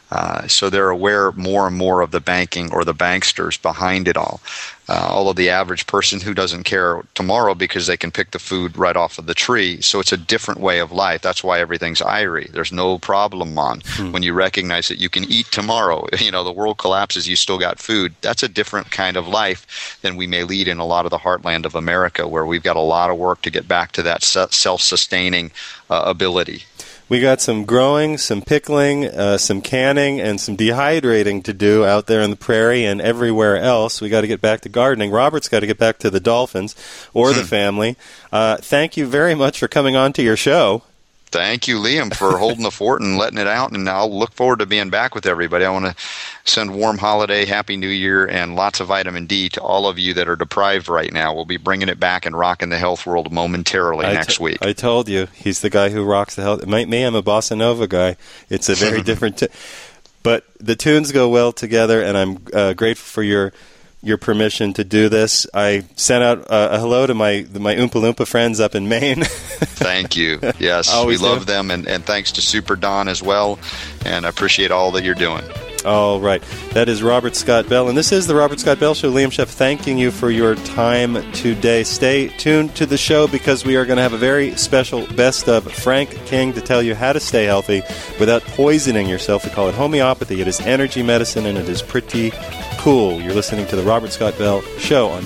So they're aware more and more of the banking or the banksters behind it all. Although the average person who doesn't care tomorrow because they can pick the food right off of the tree. So it's a different way of life. That's why everything's irie. There's no problem when you recognize that you can eat tomorrow. The world collapses, you still got food. That's a different kind of life than we may lead in a lot of the heartland of America, where we've got a lot of work to get back to that self-sustaining ability. We got some growing, some pickling, some canning, and some dehydrating to do out there in the prairie and everywhere else. We got to get back to gardening. Robert's got to get back to the dolphins or the family. Thank you very much for coming on to your show. Thank you, Liam, for holding the fort and letting it out, and I'll look forward to being back with everybody. I want to send warm holiday, Happy New Year, and lots of vitamin D to all of you that are deprived right now. We'll be bringing it back and rocking the health world momentarily next week. I told you, he's the guy who rocks the health. Me, I'm a bossa nova guy. It's a very different but the tunes go well together, and I'm grateful for your permission to do this. I sent out a hello to my Oompa Loompa friends up in Maine. Thank you. Yes, we love them, and thanks to Super Don as well, and I appreciate all that you're doing. All right. That is Robert Scott Bell, and this is the Robert Scott Bell Show. Liam Sheff thanking you for your time today. Stay tuned to the show because we are going to have a very special best of Frank King to tell you how to stay healthy without poisoning yourself. We call it homeopathy. It is energy medicine, and it is pretty cool. You're listening to the Robert Scott Bell Show on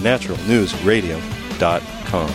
naturalnewsradio.com.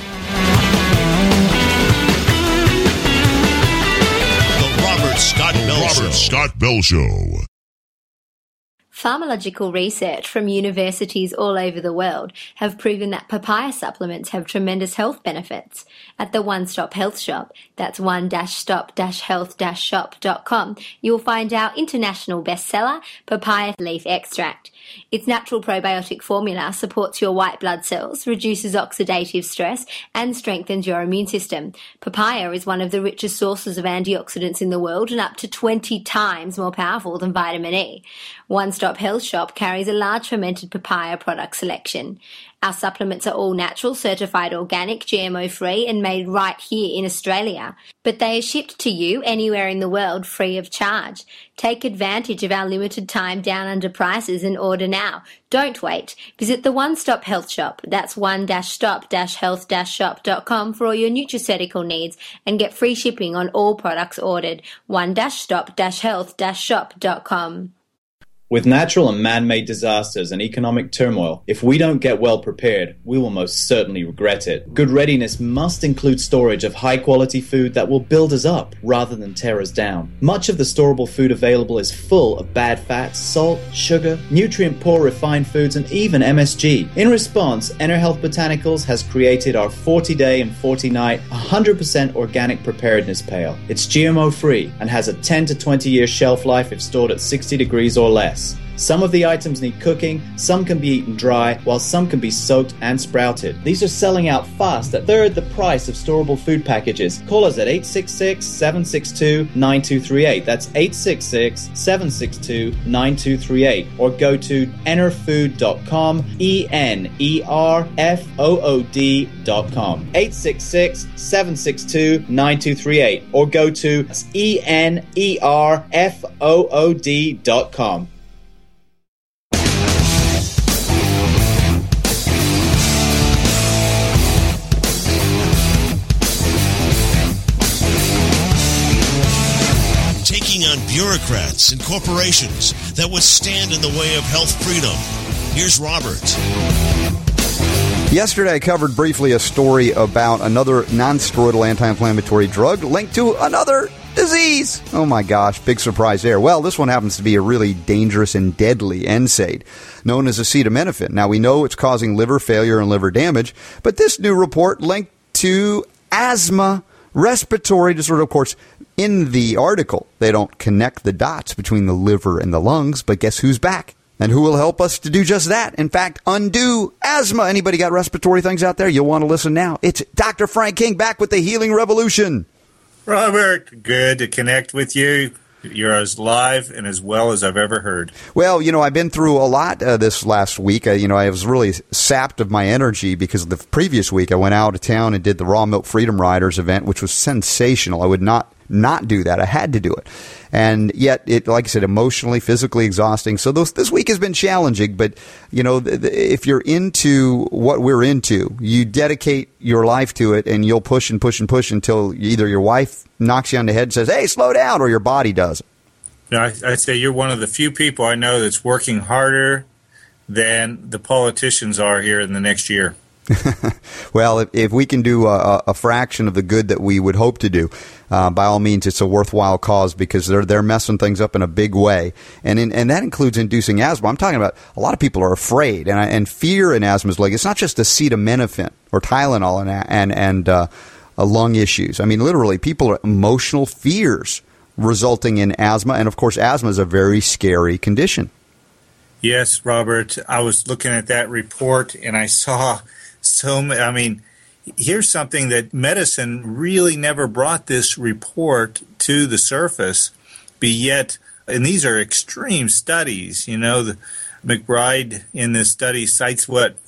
The Robert Scott Bell Show. Pharmacological research from universities all over the world have proven that papaya supplements have tremendous health benefits. At the One Stop Health Shop, that's one-stop-health-shop.com, you'll find our international bestseller, papaya leaf extract. Its natural probiotic formula supports your white blood cells, reduces oxidative stress, and strengthens your immune system. Papaya is one of the richest sources of antioxidants in the world and up to 20 times more powerful than vitamin E. One Stop Health Shop carries a large fermented papaya product selection. Our supplements are all natural, certified organic, GMO-free, and made right here in Australia. But they are shipped to you anywhere in the world free of charge. Take advantage of our limited time down under prices and order now. Don't wait. Visit the One Stop Health Shop. That's one-stop-health-shop.com for all your nutraceutical needs and get free shipping on all products ordered. one-stop-health-shop.com. With natural and man-made disasters and economic turmoil, if we don't get well prepared, we will most certainly regret it. Good readiness must include storage of high-quality food that will build us up rather than tear us down. Much of the storable food available is full of bad fats, salt, sugar, nutrient-poor refined foods, and even MSG. In response, EnerHealth Botanicals has created our 40-day and 40-night 100% organic preparedness pail. It's GMO-free and has a 10 to 20-year shelf life if stored at 60 degrees or less. Some of the items need cooking, some can be eaten dry, while some can be soaked and sprouted. These are selling out fast at third the price of storable food packages. Call us at 866-762-9238. That's 866-762-9238. Or go to enerfood.com, ENERFOOD.com. 866-762-9238. Or go to ENERFOOD.com. Taking on bureaucrats and corporations that would stand in the way of health freedom. Here's Robert. Yesterday, I covered briefly a story about another non-steroidal anti-inflammatory drug linked to another disease. Oh my gosh, big surprise there. Well, this one happens to be a really dangerous and deadly NSAID known as acetaminophen. Now, we know it's causing liver failure and liver damage, but this new report linked to asthma, respiratory disorder. Of course, in the article, they don't connect the dots between the liver and the lungs, but guess who's back? And who will help us to do just that? In fact, undo asthma. Anybody got respiratory things out there? You'll want to listen now. It's Dr. Frank King back with the Healing Revolution. Robert, good to connect with you. You're as live and as well as I've ever heard. Well, I've been through a lot this last week. I was really sapped of my energy because the previous week I went out of town and did the Raw Milk Freedom Riders event, which was sensational. I would not do that. I had to do it. And yet, it, like I said, emotionally, physically exhausting. So this week has been challenging, but, if you're into what we're into, you dedicate your life to it and you'll push and push and push until either your wife knocks you on the head and says, hey, slow down, or your body does. I'd say you're one of the few people I know that's working harder than the politicians are here in the next year. Well, if we can do a fraction of the good that we would hope to do, by all means, it's a worthwhile cause because they're messing things up in a big way, and that includes inducing asthma. I'm talking about a lot of people are afraid, and fear in asthma is like it's not just acetaminophen or Tylenol and lung issues. I mean, literally, people are emotional fears resulting in asthma, and of course, asthma is a very scary condition. Yes, Robert. I was looking at that report, and I saw here's something that medicine really never brought this report to the surface, but yet, and these are extreme studies, the McBride in this study cites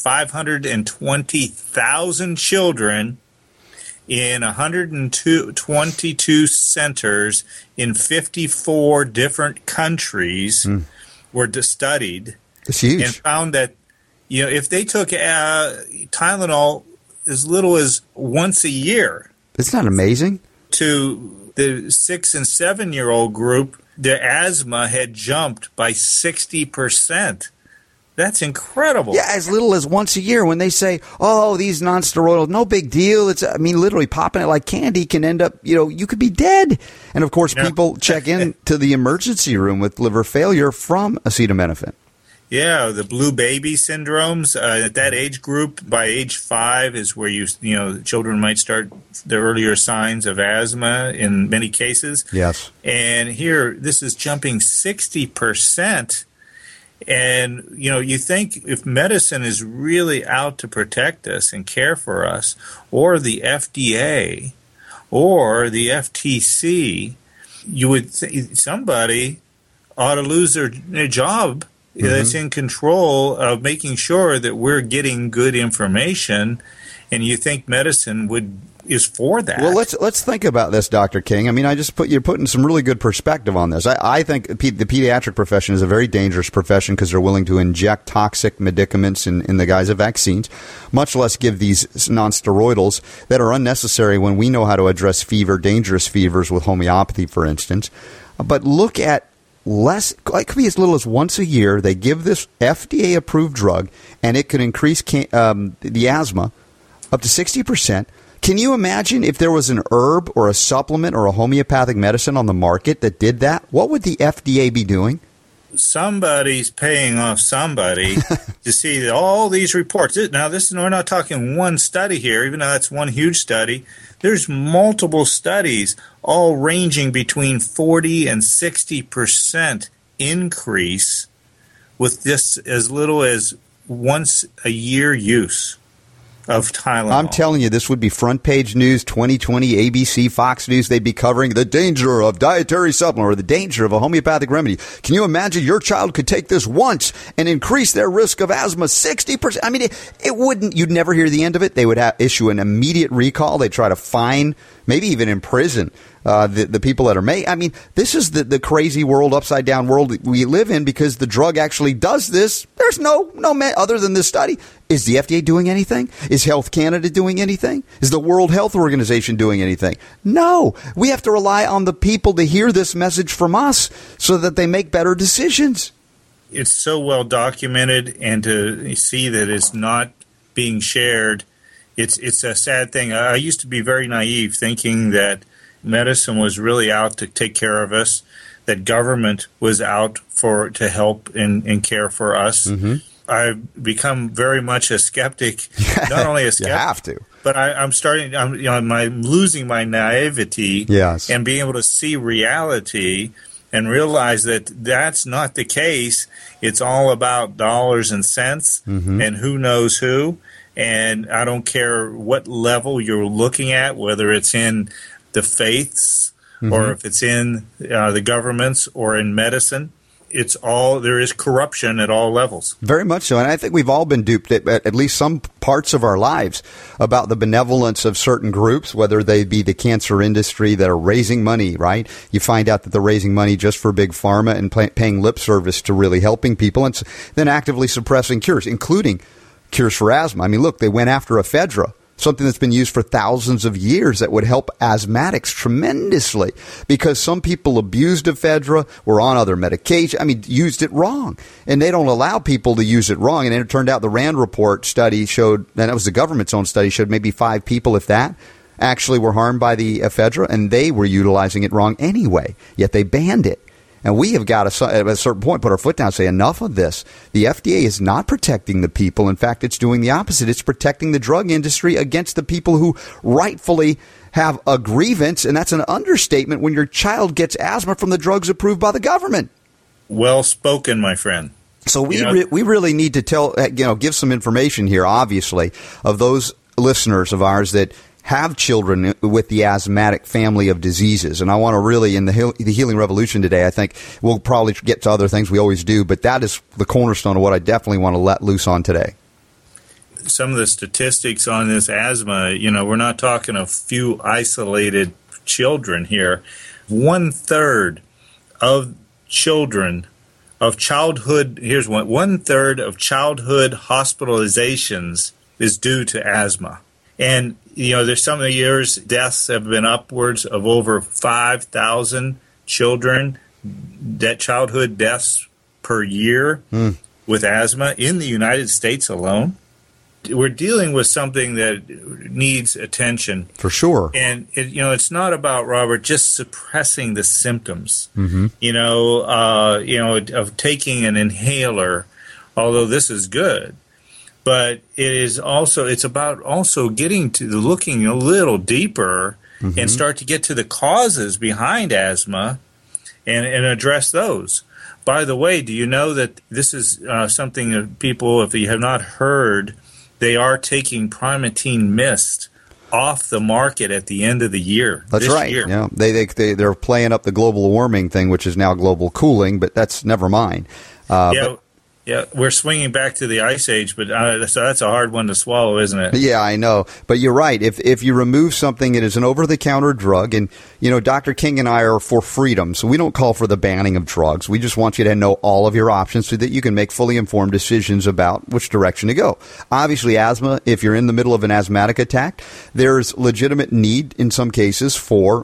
520,000 children in 122 centers in 54 different countries were studied. It's huge. And found that if they took Tylenol as little as once a year. Isn't that amazing? To the 6 and 7-year-old group, their asthma had jumped by 60%. That's incredible. Yeah, as little as once a year when they say, oh, these non-steroidal, no big deal. Literally popping it like candy can end up, you could be dead. And, of course, people check in to the emergency room with liver failure from acetaminophen. Yeah, the blue baby syndromes at that age group, by age 5 is where children might start the earlier signs of asthma in many cases. Yes. And here, this is jumping 60%. And, you think if medicine is really out to protect us and care for us, or the FDA, or the FTC, you would think somebody ought to lose their job that's in control of making sure that we're getting good information, and you think medicine is for that. Well, let's think about this, Dr. King. I mean, you're putting some really good perspective on this. I think the pediatric profession is a very dangerous profession because they're willing to inject toxic medicaments in the guise of vaccines, much less give these non-steroidals that are unnecessary when we know how to address dangerous fevers with homeopathy, for instance. But look at less, it could be as little as once a year, they give this FDA-approved drug, and it could increase the asthma up to 60%. Can you imagine if there was an herb or a supplement or a homeopathic medicine on the market that did that? What would the FDA be doing? Somebody's paying off somebody to see all these reports. Now, we're not talking one study here, even though that's one huge study. There's multiple studies, all ranging between 40 and 60% increase with this as little as once a year use of Tylenol. I'm telling you, this would be front page news, 2020, ABC, Fox News. They'd be covering the danger of dietary supplement or the danger of a homeopathic remedy. Can you imagine your child could take this once and increase their risk of asthma 60%? I mean, it wouldn't, you'd never hear the end of it. They would issue an immediate recall. They'd try to fine, maybe even imprison the people that are made. I mean, this is the crazy world, upside down world we live in because the drug actually does this. There's no other than this study. Is the FDA doing anything? Is Health Canada doing anything? Is the World Health Organization doing anything? No. We have to rely on the people to hear this message from us so that they make better decisions. It's so well documented, and to see that it's not being shared, it's a sad thing. I used to be very naive, thinking that medicine was really out to take care of us, that government was out to help and care for us. Mm-hmm. I've become very much a skeptic. Not only a skeptic, you have to. But I'm losing my naivety, yes, and being able to see reality and realize that that's not the case. It's all about dollars and cents, mm-hmm, and who knows who. And I don't care what level you're looking at, whether it's in the faiths, mm-hmm, or if it's in the governments or in medicine. There is corruption at all levels. Very much so. And I think we've all been duped at least some parts of our lives about the benevolence of certain groups, whether they be the cancer industry that are raising money, right? You find out that they're raising money just for big pharma and paying lip service to really helping people, and then actively suppressing cures, including cures for asthma. I mean, look, they went after ephedra, something that's been used for thousands of years that would help asthmatics tremendously, because some people abused ephedra, were on other medication, used it wrong. And they don't allow people to use it wrong. And it turned out the RAND report study showed, and that was the government's own study, showed maybe 5 people, if that, actually were harmed by the ephedra, and they were utilizing it wrong anyway, yet they banned it. And we have got to, at a certain point, put our foot down and say, enough of this. The FDA is not protecting the people. In fact, it's doing the opposite. It's protecting the drug industry against the people who rightfully have a grievance. And that's an understatement when your child gets asthma from the drugs approved by the government. Well spoken, my friend. So we really need to give some information here, obviously, of those listeners of ours that have children with the asthmatic family of diseases. And I want to really, in the Healing Revolution today, I think we'll probably get to other things, we always do, but that is the cornerstone of what I definitely want to let loose on today. Some of the statistics on this asthma, we're not talking a few isolated children here. 1/3 of children of childhood, here's one, 1/3 of childhood hospitalizations is due to asthma. And there's some of the years deaths have been upwards of over 5,000 children, childhood deaths per year with asthma in the United States alone. We're dealing with something that needs attention. For sure. And, it's not about, Robert, just suppressing the symptoms, mm-hmm, of taking an inhaler, although this is good. But it's about also getting to looking a little deeper, mm-hmm, and start to get to the causes behind asthma and address those. By the way, do you know that this is something that people, if you have not heard, they are taking Primatene Mist off the market at the end of the year. That's right. Year. Yeah, they're playing up the global warming thing, which is now global cooling, but that's never mind. Yeah, we're swinging back to the Ice Age, but so that's a hard one to swallow, isn't it? Yeah, I know. But you're right. If you remove something, it is an over-the-counter drug. And, Dr. King and I are for freedom, so we don't call for the banning of drugs. We just want you to know all of your options so that you can make fully informed decisions about which direction to go. Obviously, asthma, if you're in the middle of an asthmatic attack, there's legitimate need in some cases for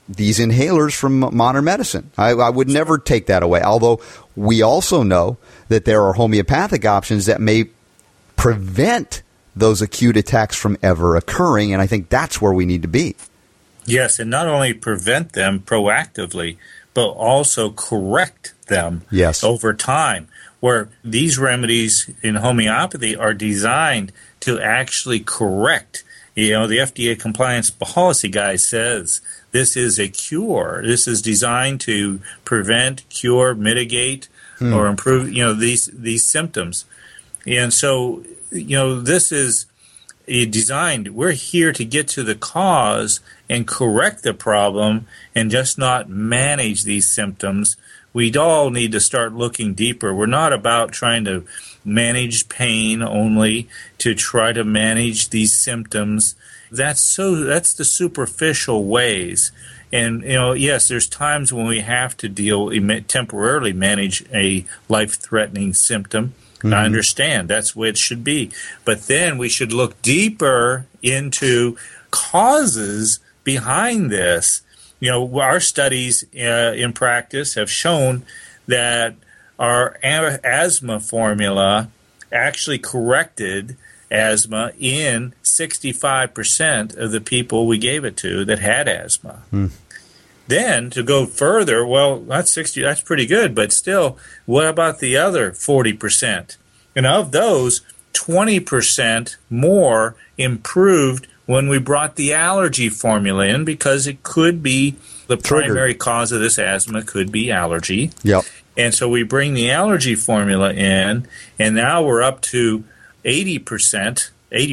these inhalers from modern medicine. I would never take that away, although we also know that there are homeopathic options that may prevent those acute attacks from ever occurring, and I think that's where we need to be. Yes, and not only prevent them proactively, but also correct them over time, where these remedies in homeopathy are designed to actually correct. The FDA compliance policy guide says this is a cure. This is designed to prevent, cure, mitigate, or improve, these symptoms. And so, this is designed. We're here to get to the cause and correct the problem and just not manage these symptoms. We'd all need to start looking deeper. We're not about trying to manage pain only, to try to manage these symptoms. That's the superficial ways. And, yes, there's times when we have to temporarily manage a life-threatening symptom. Mm-hmm. I understand. That's the way it should be. But then we should look deeper into causes behind this. Our studies in practice have shown that our asthma formula actually corrected asthma in 65% of the people we gave it to that had asthma. Then to go further, well, that's pretty good, but still, what about the other 40%? And of those, 20% more improved when we brought the allergy formula in, because it could be the primary cause of this asthma could be allergy. Yep. And so we bring the allergy formula in, and now we're up to 85%,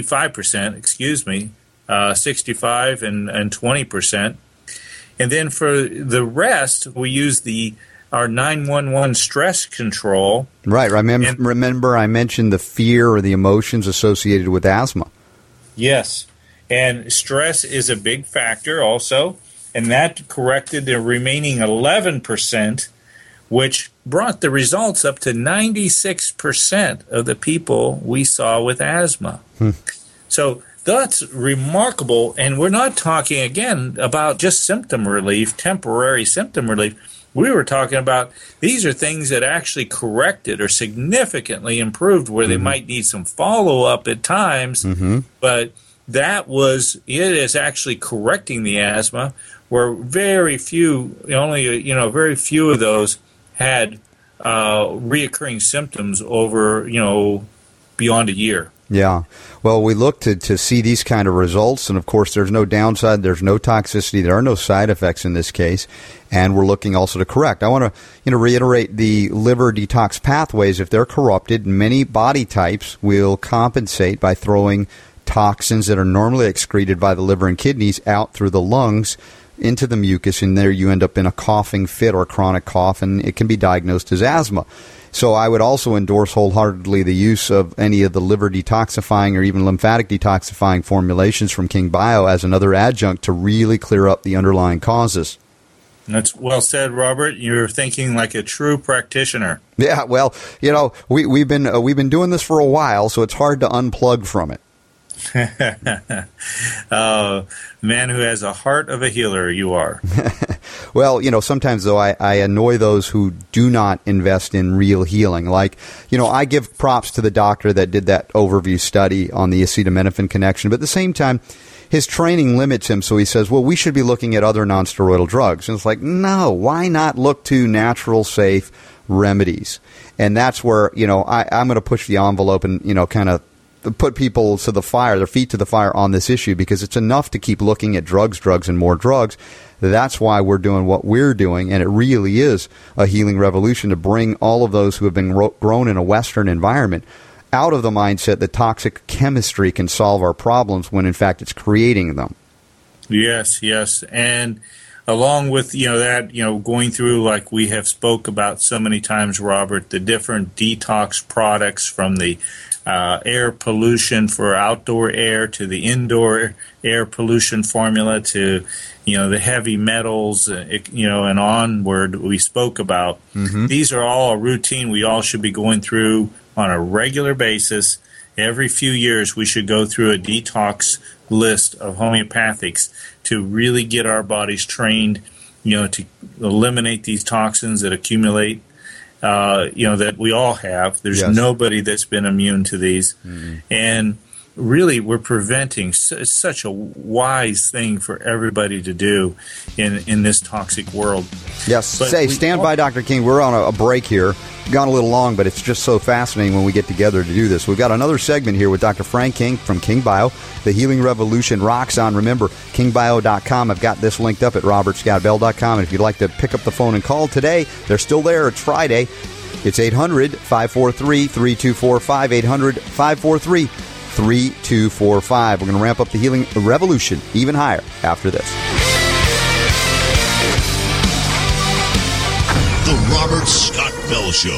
65 and 20%. And then for the rest, we use our 911 stress control. Right. Remember I mentioned the fear or the emotions associated with asthma. Yes. And stress is a big factor also. And that corrected the remaining 11%, which brought the results up to 96% of the people we saw with asthma. So that's remarkable. And we're not talking, again, about just symptom relief, temporary symptom relief. We were talking about these are things that actually corrected or significantly improved, where they might need some follow-up at times, but it is actually correcting the asthma, where very few of those had reoccurring symptoms over, beyond a year. Yeah. Well, we look to see these kind of results, and of course there's no downside, there's no toxicity, there are no side effects in this case, and we're looking also to correct. I want to reiterate the liver detox pathways. If they're corrupted, many body types will compensate by throwing toxins that are normally excreted by the liver and kidneys out through the lungs into the mucus, and there you end up in a coughing fit or chronic cough, and it can be diagnosed as asthma. So I would also endorse wholeheartedly the use of any of the liver detoxifying or even lymphatic detoxifying formulations from King Bio as another adjunct to really clear up the underlying causes. That's well said, Robert. You're thinking like a true practitioner. Yeah, well, we've been doing this for a while, so it's hard to unplug from it. Man who has a heart of a healer, you are. Well, sometimes, though, I annoy those who do not invest in real healing. Like, I give props to the doctor that did that overview study on the acetaminophen connection, but at the same time, his training limits him, so he says, well, we should be looking at other nonsteroidal drugs. And it's like, no, why not look to natural, safe remedies? And that's where, I'm going to push the envelope and, kind of put people to the fire, their feet to the fire on this issue, because it's enough to keep looking at drugs, and more drugs. That's why we're doing what we're doing, and it really is a healing revolution to bring all of those who have been grown in a Western environment out of the mindset that toxic chemistry can solve our problems when, in fact, it's creating them. Yes. And along with, going through, like we have spoke about so many times, Robert, the different detox products, from the air pollution for outdoor air to the indoor air pollution formula to, the heavy metals, and onward we spoke about. These are all a routine we all should be going through on a regular basis every few years we should go through a detox list of homeopathics to really get our bodies trained, to eliminate these toxins that accumulate, that we all have. There's nobody that's been immune to these. Mm-hmm. And really, we're preventing. It's such a wise thing for everybody to do in this toxic world. Yes. Stand by, Dr. King. We're on a break here. Gone a little long, but it's just so fascinating when we get together to do this. We've got another segment here with Dr. Frank King from King Bio. The healing revolution rocks on. Remember, kingbio.com. I've got this linked up at robertscottbell.com. And if you'd like to pick up the phone and call today, they're still there. It's Friday. It's 800-543-3245, 800-543-3245. We're going to ramp up the healing revolution even higher after this. The Robert Scott Bell Show.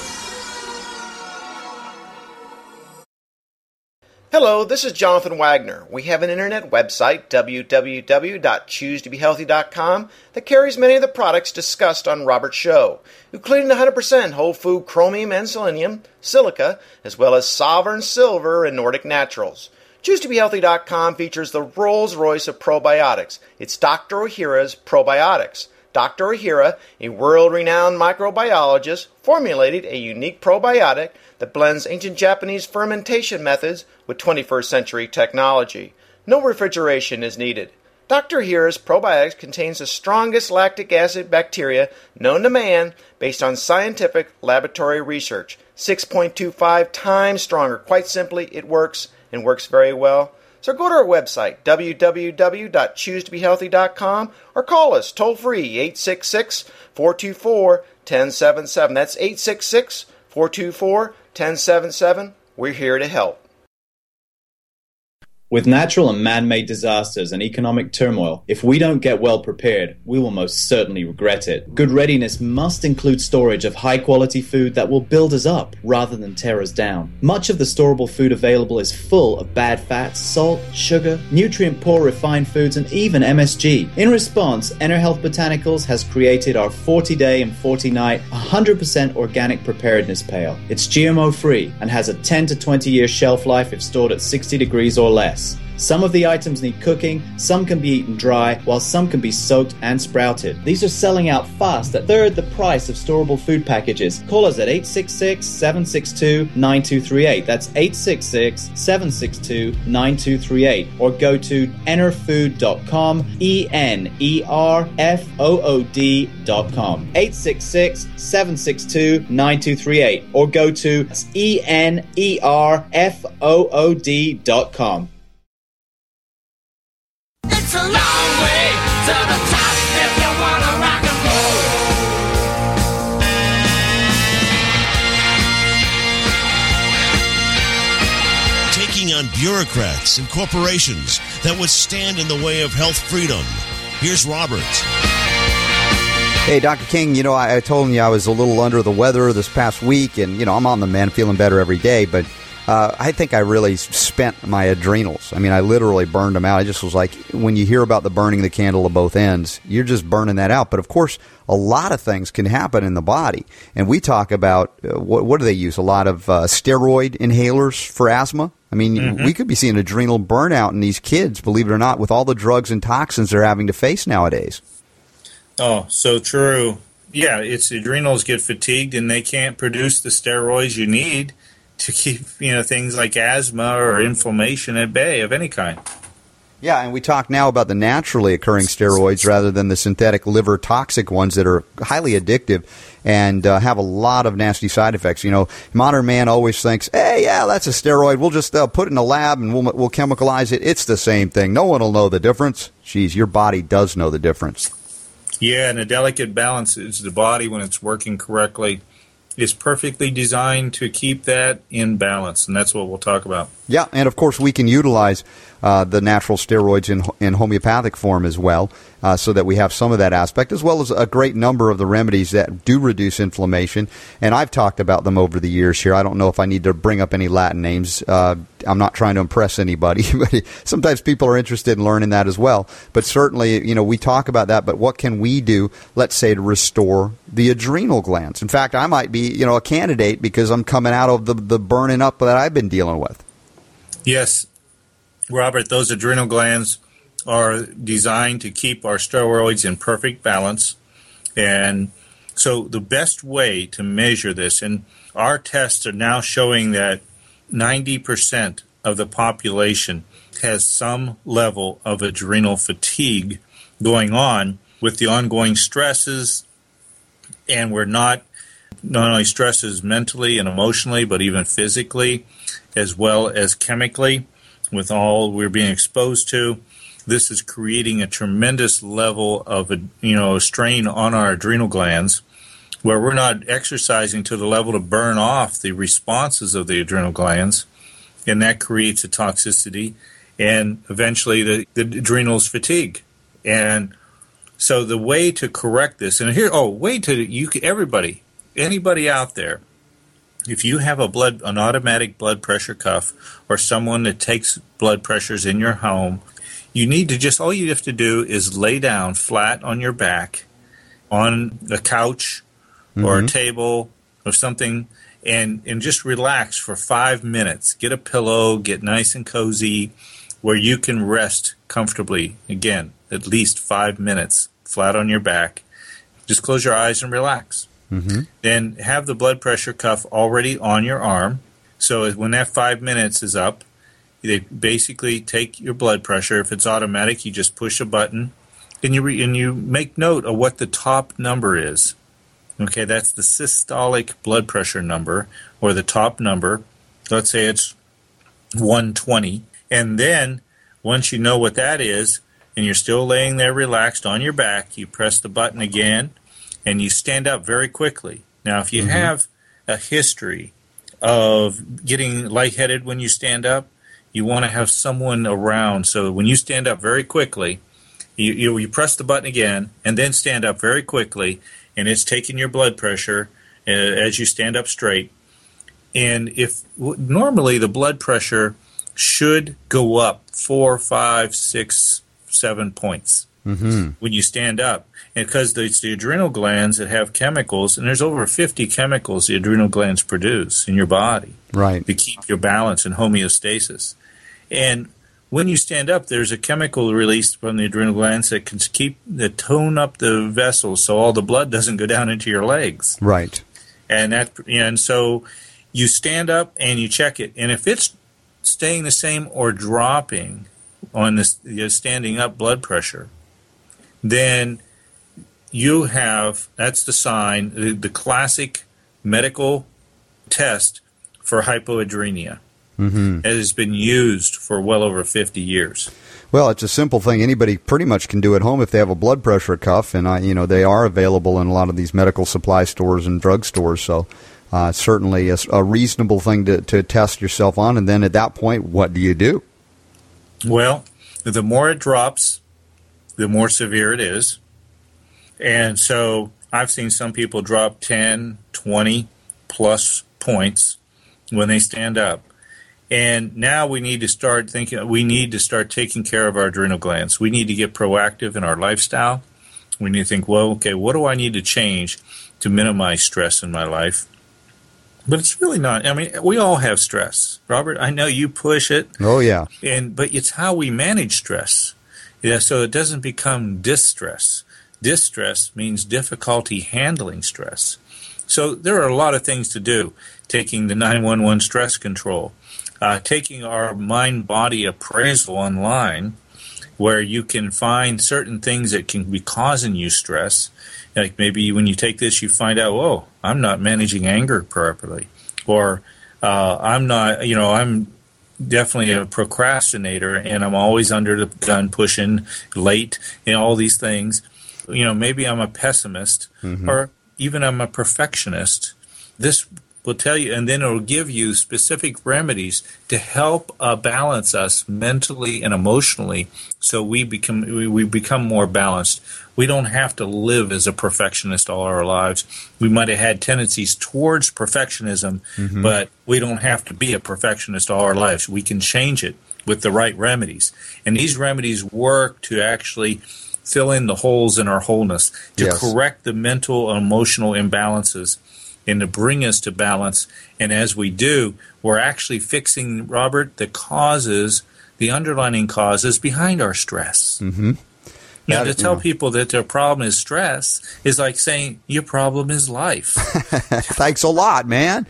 Hello, this is Jonathan Wagner. We have an internet website, www.choosetobehealthy.com, that carries many of the products discussed on Robert's show, including 100% whole food chromium and selenium, silica, as well as Sovereign Silver and Nordic Naturals. ChooseToBeHealthy.com features the Rolls-Royce of probiotics. It's Dr. Ohhira's Probiotics. Dr. Ohhira, a world-renowned microbiologist, formulated a unique probiotic that blends ancient Japanese fermentation methods with 21st century technology. No refrigeration is needed. Dr. Ohhira's probiotics contains the strongest lactic acid bacteria known to man based on scientific laboratory research. 6.25 times stronger. Quite simply, it works and works very well. So go to our website, www.choosetobehealthy.com, or call us toll-free, 866-424-1077. That's 866-424-1077. We're here to help. With natural and man-made disasters and economic turmoil, if we don't get well prepared, we will most certainly regret it. Good readiness must include storage of high-quality food that will build us up rather than tear us down. Much of the storable food available is full of bad fats, salt, sugar, nutrient-poor refined foods, and even MSG. In response, EnerHealth Botanicals has created our 40-day and 40-night 100% organic preparedness pail. It's GMO-free and has a 10 to 20-year shelf life if stored at 60 degrees or less. Some of the items need cooking, some can be eaten dry, while some can be soaked and sprouted. These are selling out fast at third the price of storable food packages. Call us at 866-762-9238. That's 866-762-9238. Or go to enerfood.com, ENERFOOD.com. 866-762-9238. Or go to ENERFOOD.com. It's a long way to the top if you wanna rock and roll. Taking on bureaucrats and corporations that would stand in the way of health freedom. Here's Robert. Hey, Dr. King, I told you I was a little under the weather this past week, and, I'm on the mend, feeling better every day, but I think I really spent my adrenals. I mean, I literally burned them out. I just was like, when you hear about the burning the candle at both ends, you're just burning that out. But, of course, a lot of things can happen in the body. And we talk about, what do they use? A lot of steroid inhalers for asthma. I mean, we could be seeing adrenal burnout in these kids, believe it or not, with all the drugs and toxins they're having to face nowadays. Oh, so true. Yeah, it's adrenals get fatigued and they can't produce the steroids you need to keep, things like asthma or inflammation at bay of any kind. Yeah, and we talk now about the naturally occurring steroids rather than the synthetic liver toxic ones that are highly addictive and have a lot of nasty side effects. Modern man always thinks, hey, yeah, that's a steroid. We'll just put it in a lab and we'll chemicalize it. It's the same thing. No one will know the difference. Geez, your body does know the difference. Yeah, and a delicate balance is the body when it's working correctly is perfectly designed to keep that in balance, and that's what we'll talk about. Yeah, and of course we can utilize the natural steroids in homeopathic form as well, so that we have some of that aspect, as well as a great number of the remedies that do reduce inflammation. And I've talked about them over the years here. I don't know if I need to bring up any Latin names. I'm not trying to impress anybody, but sometimes people are interested in learning that as well. But certainly, we talk about that, but what can we do, let's say, to restore the adrenal glands? In fact, I might be, a candidate because I'm coming out of the burning up that I've been dealing with. Yes, Robert, those adrenal glands are designed to keep our steroids in perfect balance. And so the best way to measure this, and our tests are now showing that 90% of the population has some level of adrenal fatigue going on with the ongoing stresses, and we're not only stresses mentally and emotionally, but even physically, as well as chemically, with all we're being exposed to. This is creating a tremendous level of strain on our adrenal glands, where we're not exercising to the level to burn off the responses of the adrenal glands, and that creates a toxicity, and eventually the adrenals fatigue. And so the way to correct this, and here, anybody out there, if you have an automatic blood pressure cuff or someone that takes blood pressures in your home, you need to all you have to do is lay down flat on your back on a couch or a table or something and just relax for 5 minutes. Get a pillow, get nice and cozy where you can rest comfortably. Again, at least 5 minutes flat on your back. Just close your eyes and relax. Then have the blood pressure cuff already on your arm. So when that 5 minutes is up, they basically take your blood pressure. If it's automatic, you just push a button, and you make note of what the top number is. Okay, that's the systolic blood pressure number, or the top number. Let's say it's 120. And then once you know what that is, and you're still laying there relaxed on your back, you press the button again, and you stand up very quickly. Now, if you have a history of getting lightheaded when you stand up, you want to have someone around. So when you stand up very quickly, you press the button again, and then stand up very quickly, and it's taking your blood pressure as you stand up straight. And normally the blood pressure should go up 4, 5, 6, 7 points when you stand up. And because it's the adrenal glands that have chemicals, and there's over 50 chemicals the adrenal glands produce in your body to keep your balance and homeostasis. And when you stand up, there's a chemical released from the adrenal glands that can tone up the vessels so all the blood doesn't go down into your legs. Right. And so you stand up and you check it. And if it's staying the same or dropping on this standing up blood pressure, then that's the sign, the classic medical test for hypoadrenia. It has been used for well over 50 years. Well, it's a simple thing. Anybody pretty much can do at home if they have a blood pressure cuff, and they are available in a lot of these medical supply stores and drug stores. So certainly a reasonable thing to test yourself on. And then at that point, what do you do? Well, the more it drops, the more severe it is. And so I've seen some people drop 10, 20 plus points when they stand up. And now we need to start taking care of our adrenal glands. We need to get proactive in our lifestyle. We need to think, well, okay, what do I need to change to minimize stress in my life? But it's really not. I mean, we all have stress. Robert, I know you push it. Oh, yeah. But it's how we manage stress. Yeah, so it doesn't become distress. Distress means difficulty handling stress. So there are a lot of things to do. Taking the 911 stress control, taking our mind-body appraisal online, where you can find certain things that can be causing you stress. Like maybe when you take this, you find out, oh, I'm not managing anger properly, or I'm definitely a procrastinator, and I'm always under the gun, pushing late, all these things. Maybe I'm a pessimist, or even I'm a perfectionist. This will tell you, and then it'll give you specific remedies to help balance us mentally and emotionally, so we become more balanced. We don't have to live as a perfectionist all our lives. We might have had tendencies towards perfectionism, but we don't have to be a perfectionist all our lives. We can change it with the right remedies. And these remedies work to actually fill in the holes in our wholeness, to correct the mental and emotional imbalances, and to bring us to balance. And as we do, we're actually fixing, Robert, the underlying causes behind our stress. To tell people that their problem is stress is like saying your problem is life. Thanks a lot, man.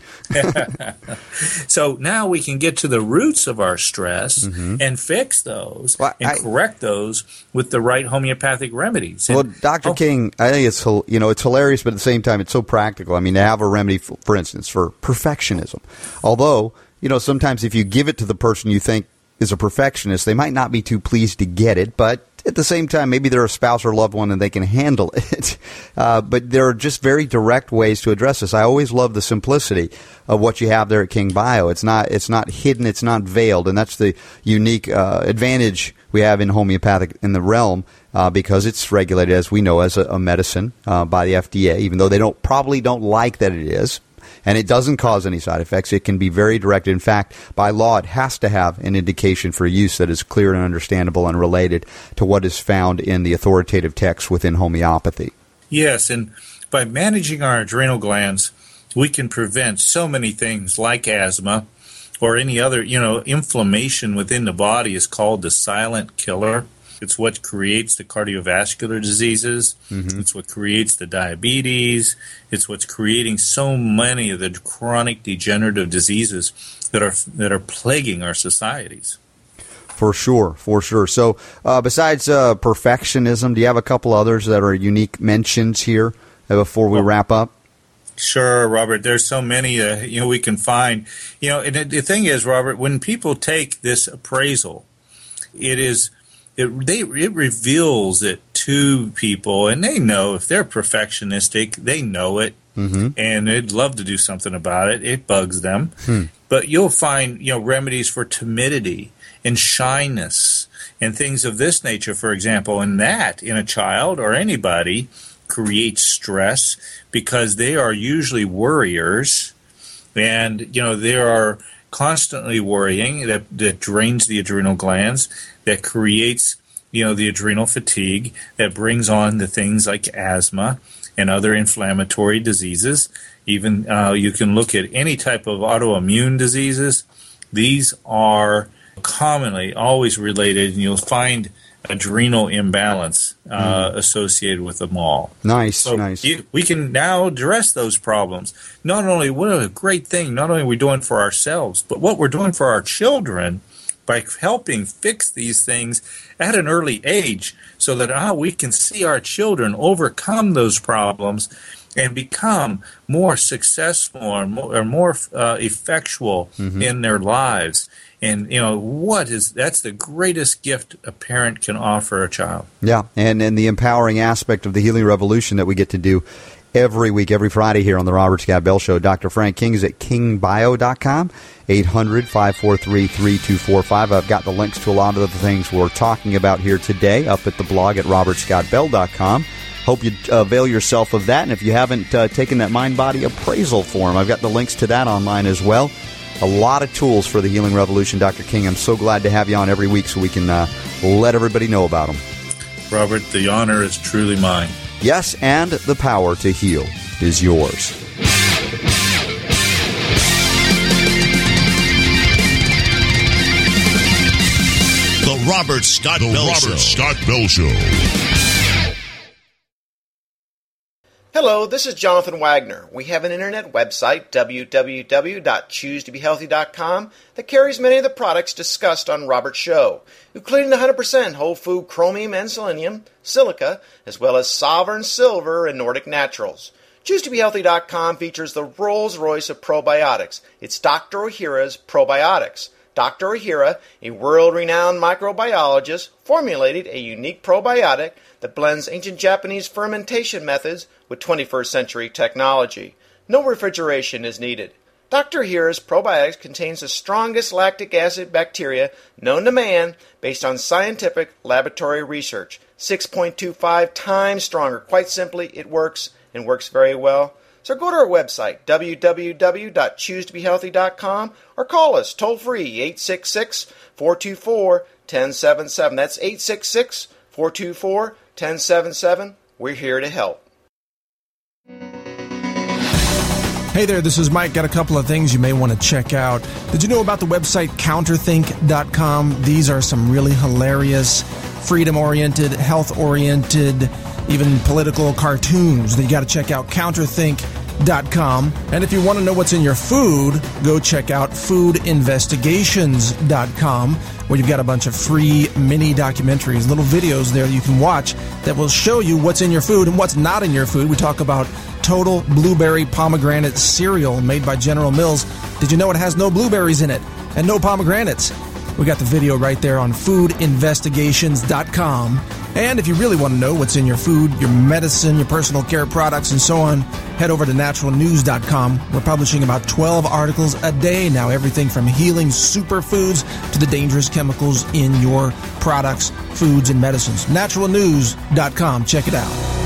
So now we can get to the roots of our stress and fix those correct those with the right homeopathic remedies. Well, Dr. King, I think it's hilarious, but at the same time, it's so practical. I mean, to have a remedy, for instance, for perfectionism. Although, sometimes if you give it to the person you think is a perfectionist, they might not be too pleased to get it, but at the same time, maybe they're a spouse or loved one and they can handle it. But there are just very direct ways to address this. I always love the simplicity of what you have there at King Bio. It's not hidden, it's not veiled, and that's the unique advantage we have in homeopathic in the realm, because it's regulated, as we know, as a medicine by the FDA, even though they probably don't like that it is. And it doesn't cause any side effects. It can be very directed. In fact, by law, it has to have an indication for use that is clear and understandable and related to what is found in the authoritative text within homeopathy. Yes, and by managing our adrenal glands, we can prevent so many things like asthma or any other, inflammation within the body is called the silent killer. It's what creates the cardiovascular diseases. It's what creates the diabetes. It's what's creating so many of the chronic degenerative diseases that are plaguing our societies. For sure. So besides perfectionism, do you have a couple others that are unique mentions here before we wrap up? Sure, Robert. There's so many we can find. And the thing is, Robert, when people take this appraisal, it reveals it to people, and they know if they're perfectionistic, they know it, and they'd love to do something about it. It bugs them. But you'll find, remedies for timidity and shyness and things of this nature, for example, and that in a child or anybody creates stress because they are usually worriers, and, they are constantly worrying that drains the adrenal glands, that creates, the adrenal fatigue, that brings on the things like asthma and other inflammatory diseases. Even you can look at any type of autoimmune diseases. These are commonly always related, and you'll find adrenal imbalance associated with them all. Nice. We can now address those problems. Not only what a great thing, not only are we doing for ourselves, but what we're doing for our children by helping fix these things at an early age, so that we can see our children overcome those problems and become more successful or more effectual in their lives. And, that's the greatest gift a parent can offer a child. Yeah, and the empowering aspect of the Healing Revolution that we get to do every week, every Friday here on the Robert Scott Bell Show. Dr. Frank King is at kingbio.com, 800-543-3245. I've got the links to a lot of the things we're talking about here today up at the blog at robertscottbell.com. Hope you avail yourself of that. And if you haven't taken that mind-body appraisal form, I've got the links to that online as well. A lot of tools for the Healing Revolution. Dr. King, I'm so glad to have you on every week so we can let everybody know about them. Robert, the honor is truly mine. Yes, and the power to heal is yours. The Robert Scott Bell Show. Hello, this is Jonathan Wagner. We have an internet website, www.choosetobehealthy.com, that carries many of the products discussed on Robert's show, including 100% whole food chromium and selenium, silica, as well as Sovereign Silver and Nordic Naturals. ChooseToBeHealthy.com features the Rolls-Royce of probiotics. It's Dr. Ohhira's Probiotics. Dr. Ohhira, a world-renowned microbiologist, formulated a unique probiotic that blends ancient Japanese fermentation methods with 21st century technology. No refrigeration is needed. Dr. Hira's probiotics contains the strongest lactic acid bacteria known to man based on scientific laboratory research. 6.25 times stronger. Quite simply, it works and works very well. So go to our website, www.choosetobehealthy.com, or call us toll-free, 866-424-1077. That's 866-424-1077. We're here to help. Hey there, this is Mike. Got a couple of things you may want to check out. Did you know about the website counterthink.com? These are some really hilarious, freedom-oriented, health-oriented, even political cartoons that you got to check out, counterthink.com. And if you want to know what's in your food, go check out foodinvestigations.com, where you've got a bunch of free mini documentaries, little videos there you can watch that will show you what's in your food and what's not in your food. We talk about Total Blueberry Pomegranate Cereal made by General Mills. Did you know it has no blueberries in it and no pomegranates? We got the video right there on foodinvestigations.com. And if you really want to know what's in your food, your medicine, your personal care products, and so on, head over to naturalnews.com. We're publishing about 12 articles a day now, everything from healing superfoods to the dangerous chemicals in your products, foods, and medicines. Naturalnews.com. Check it out.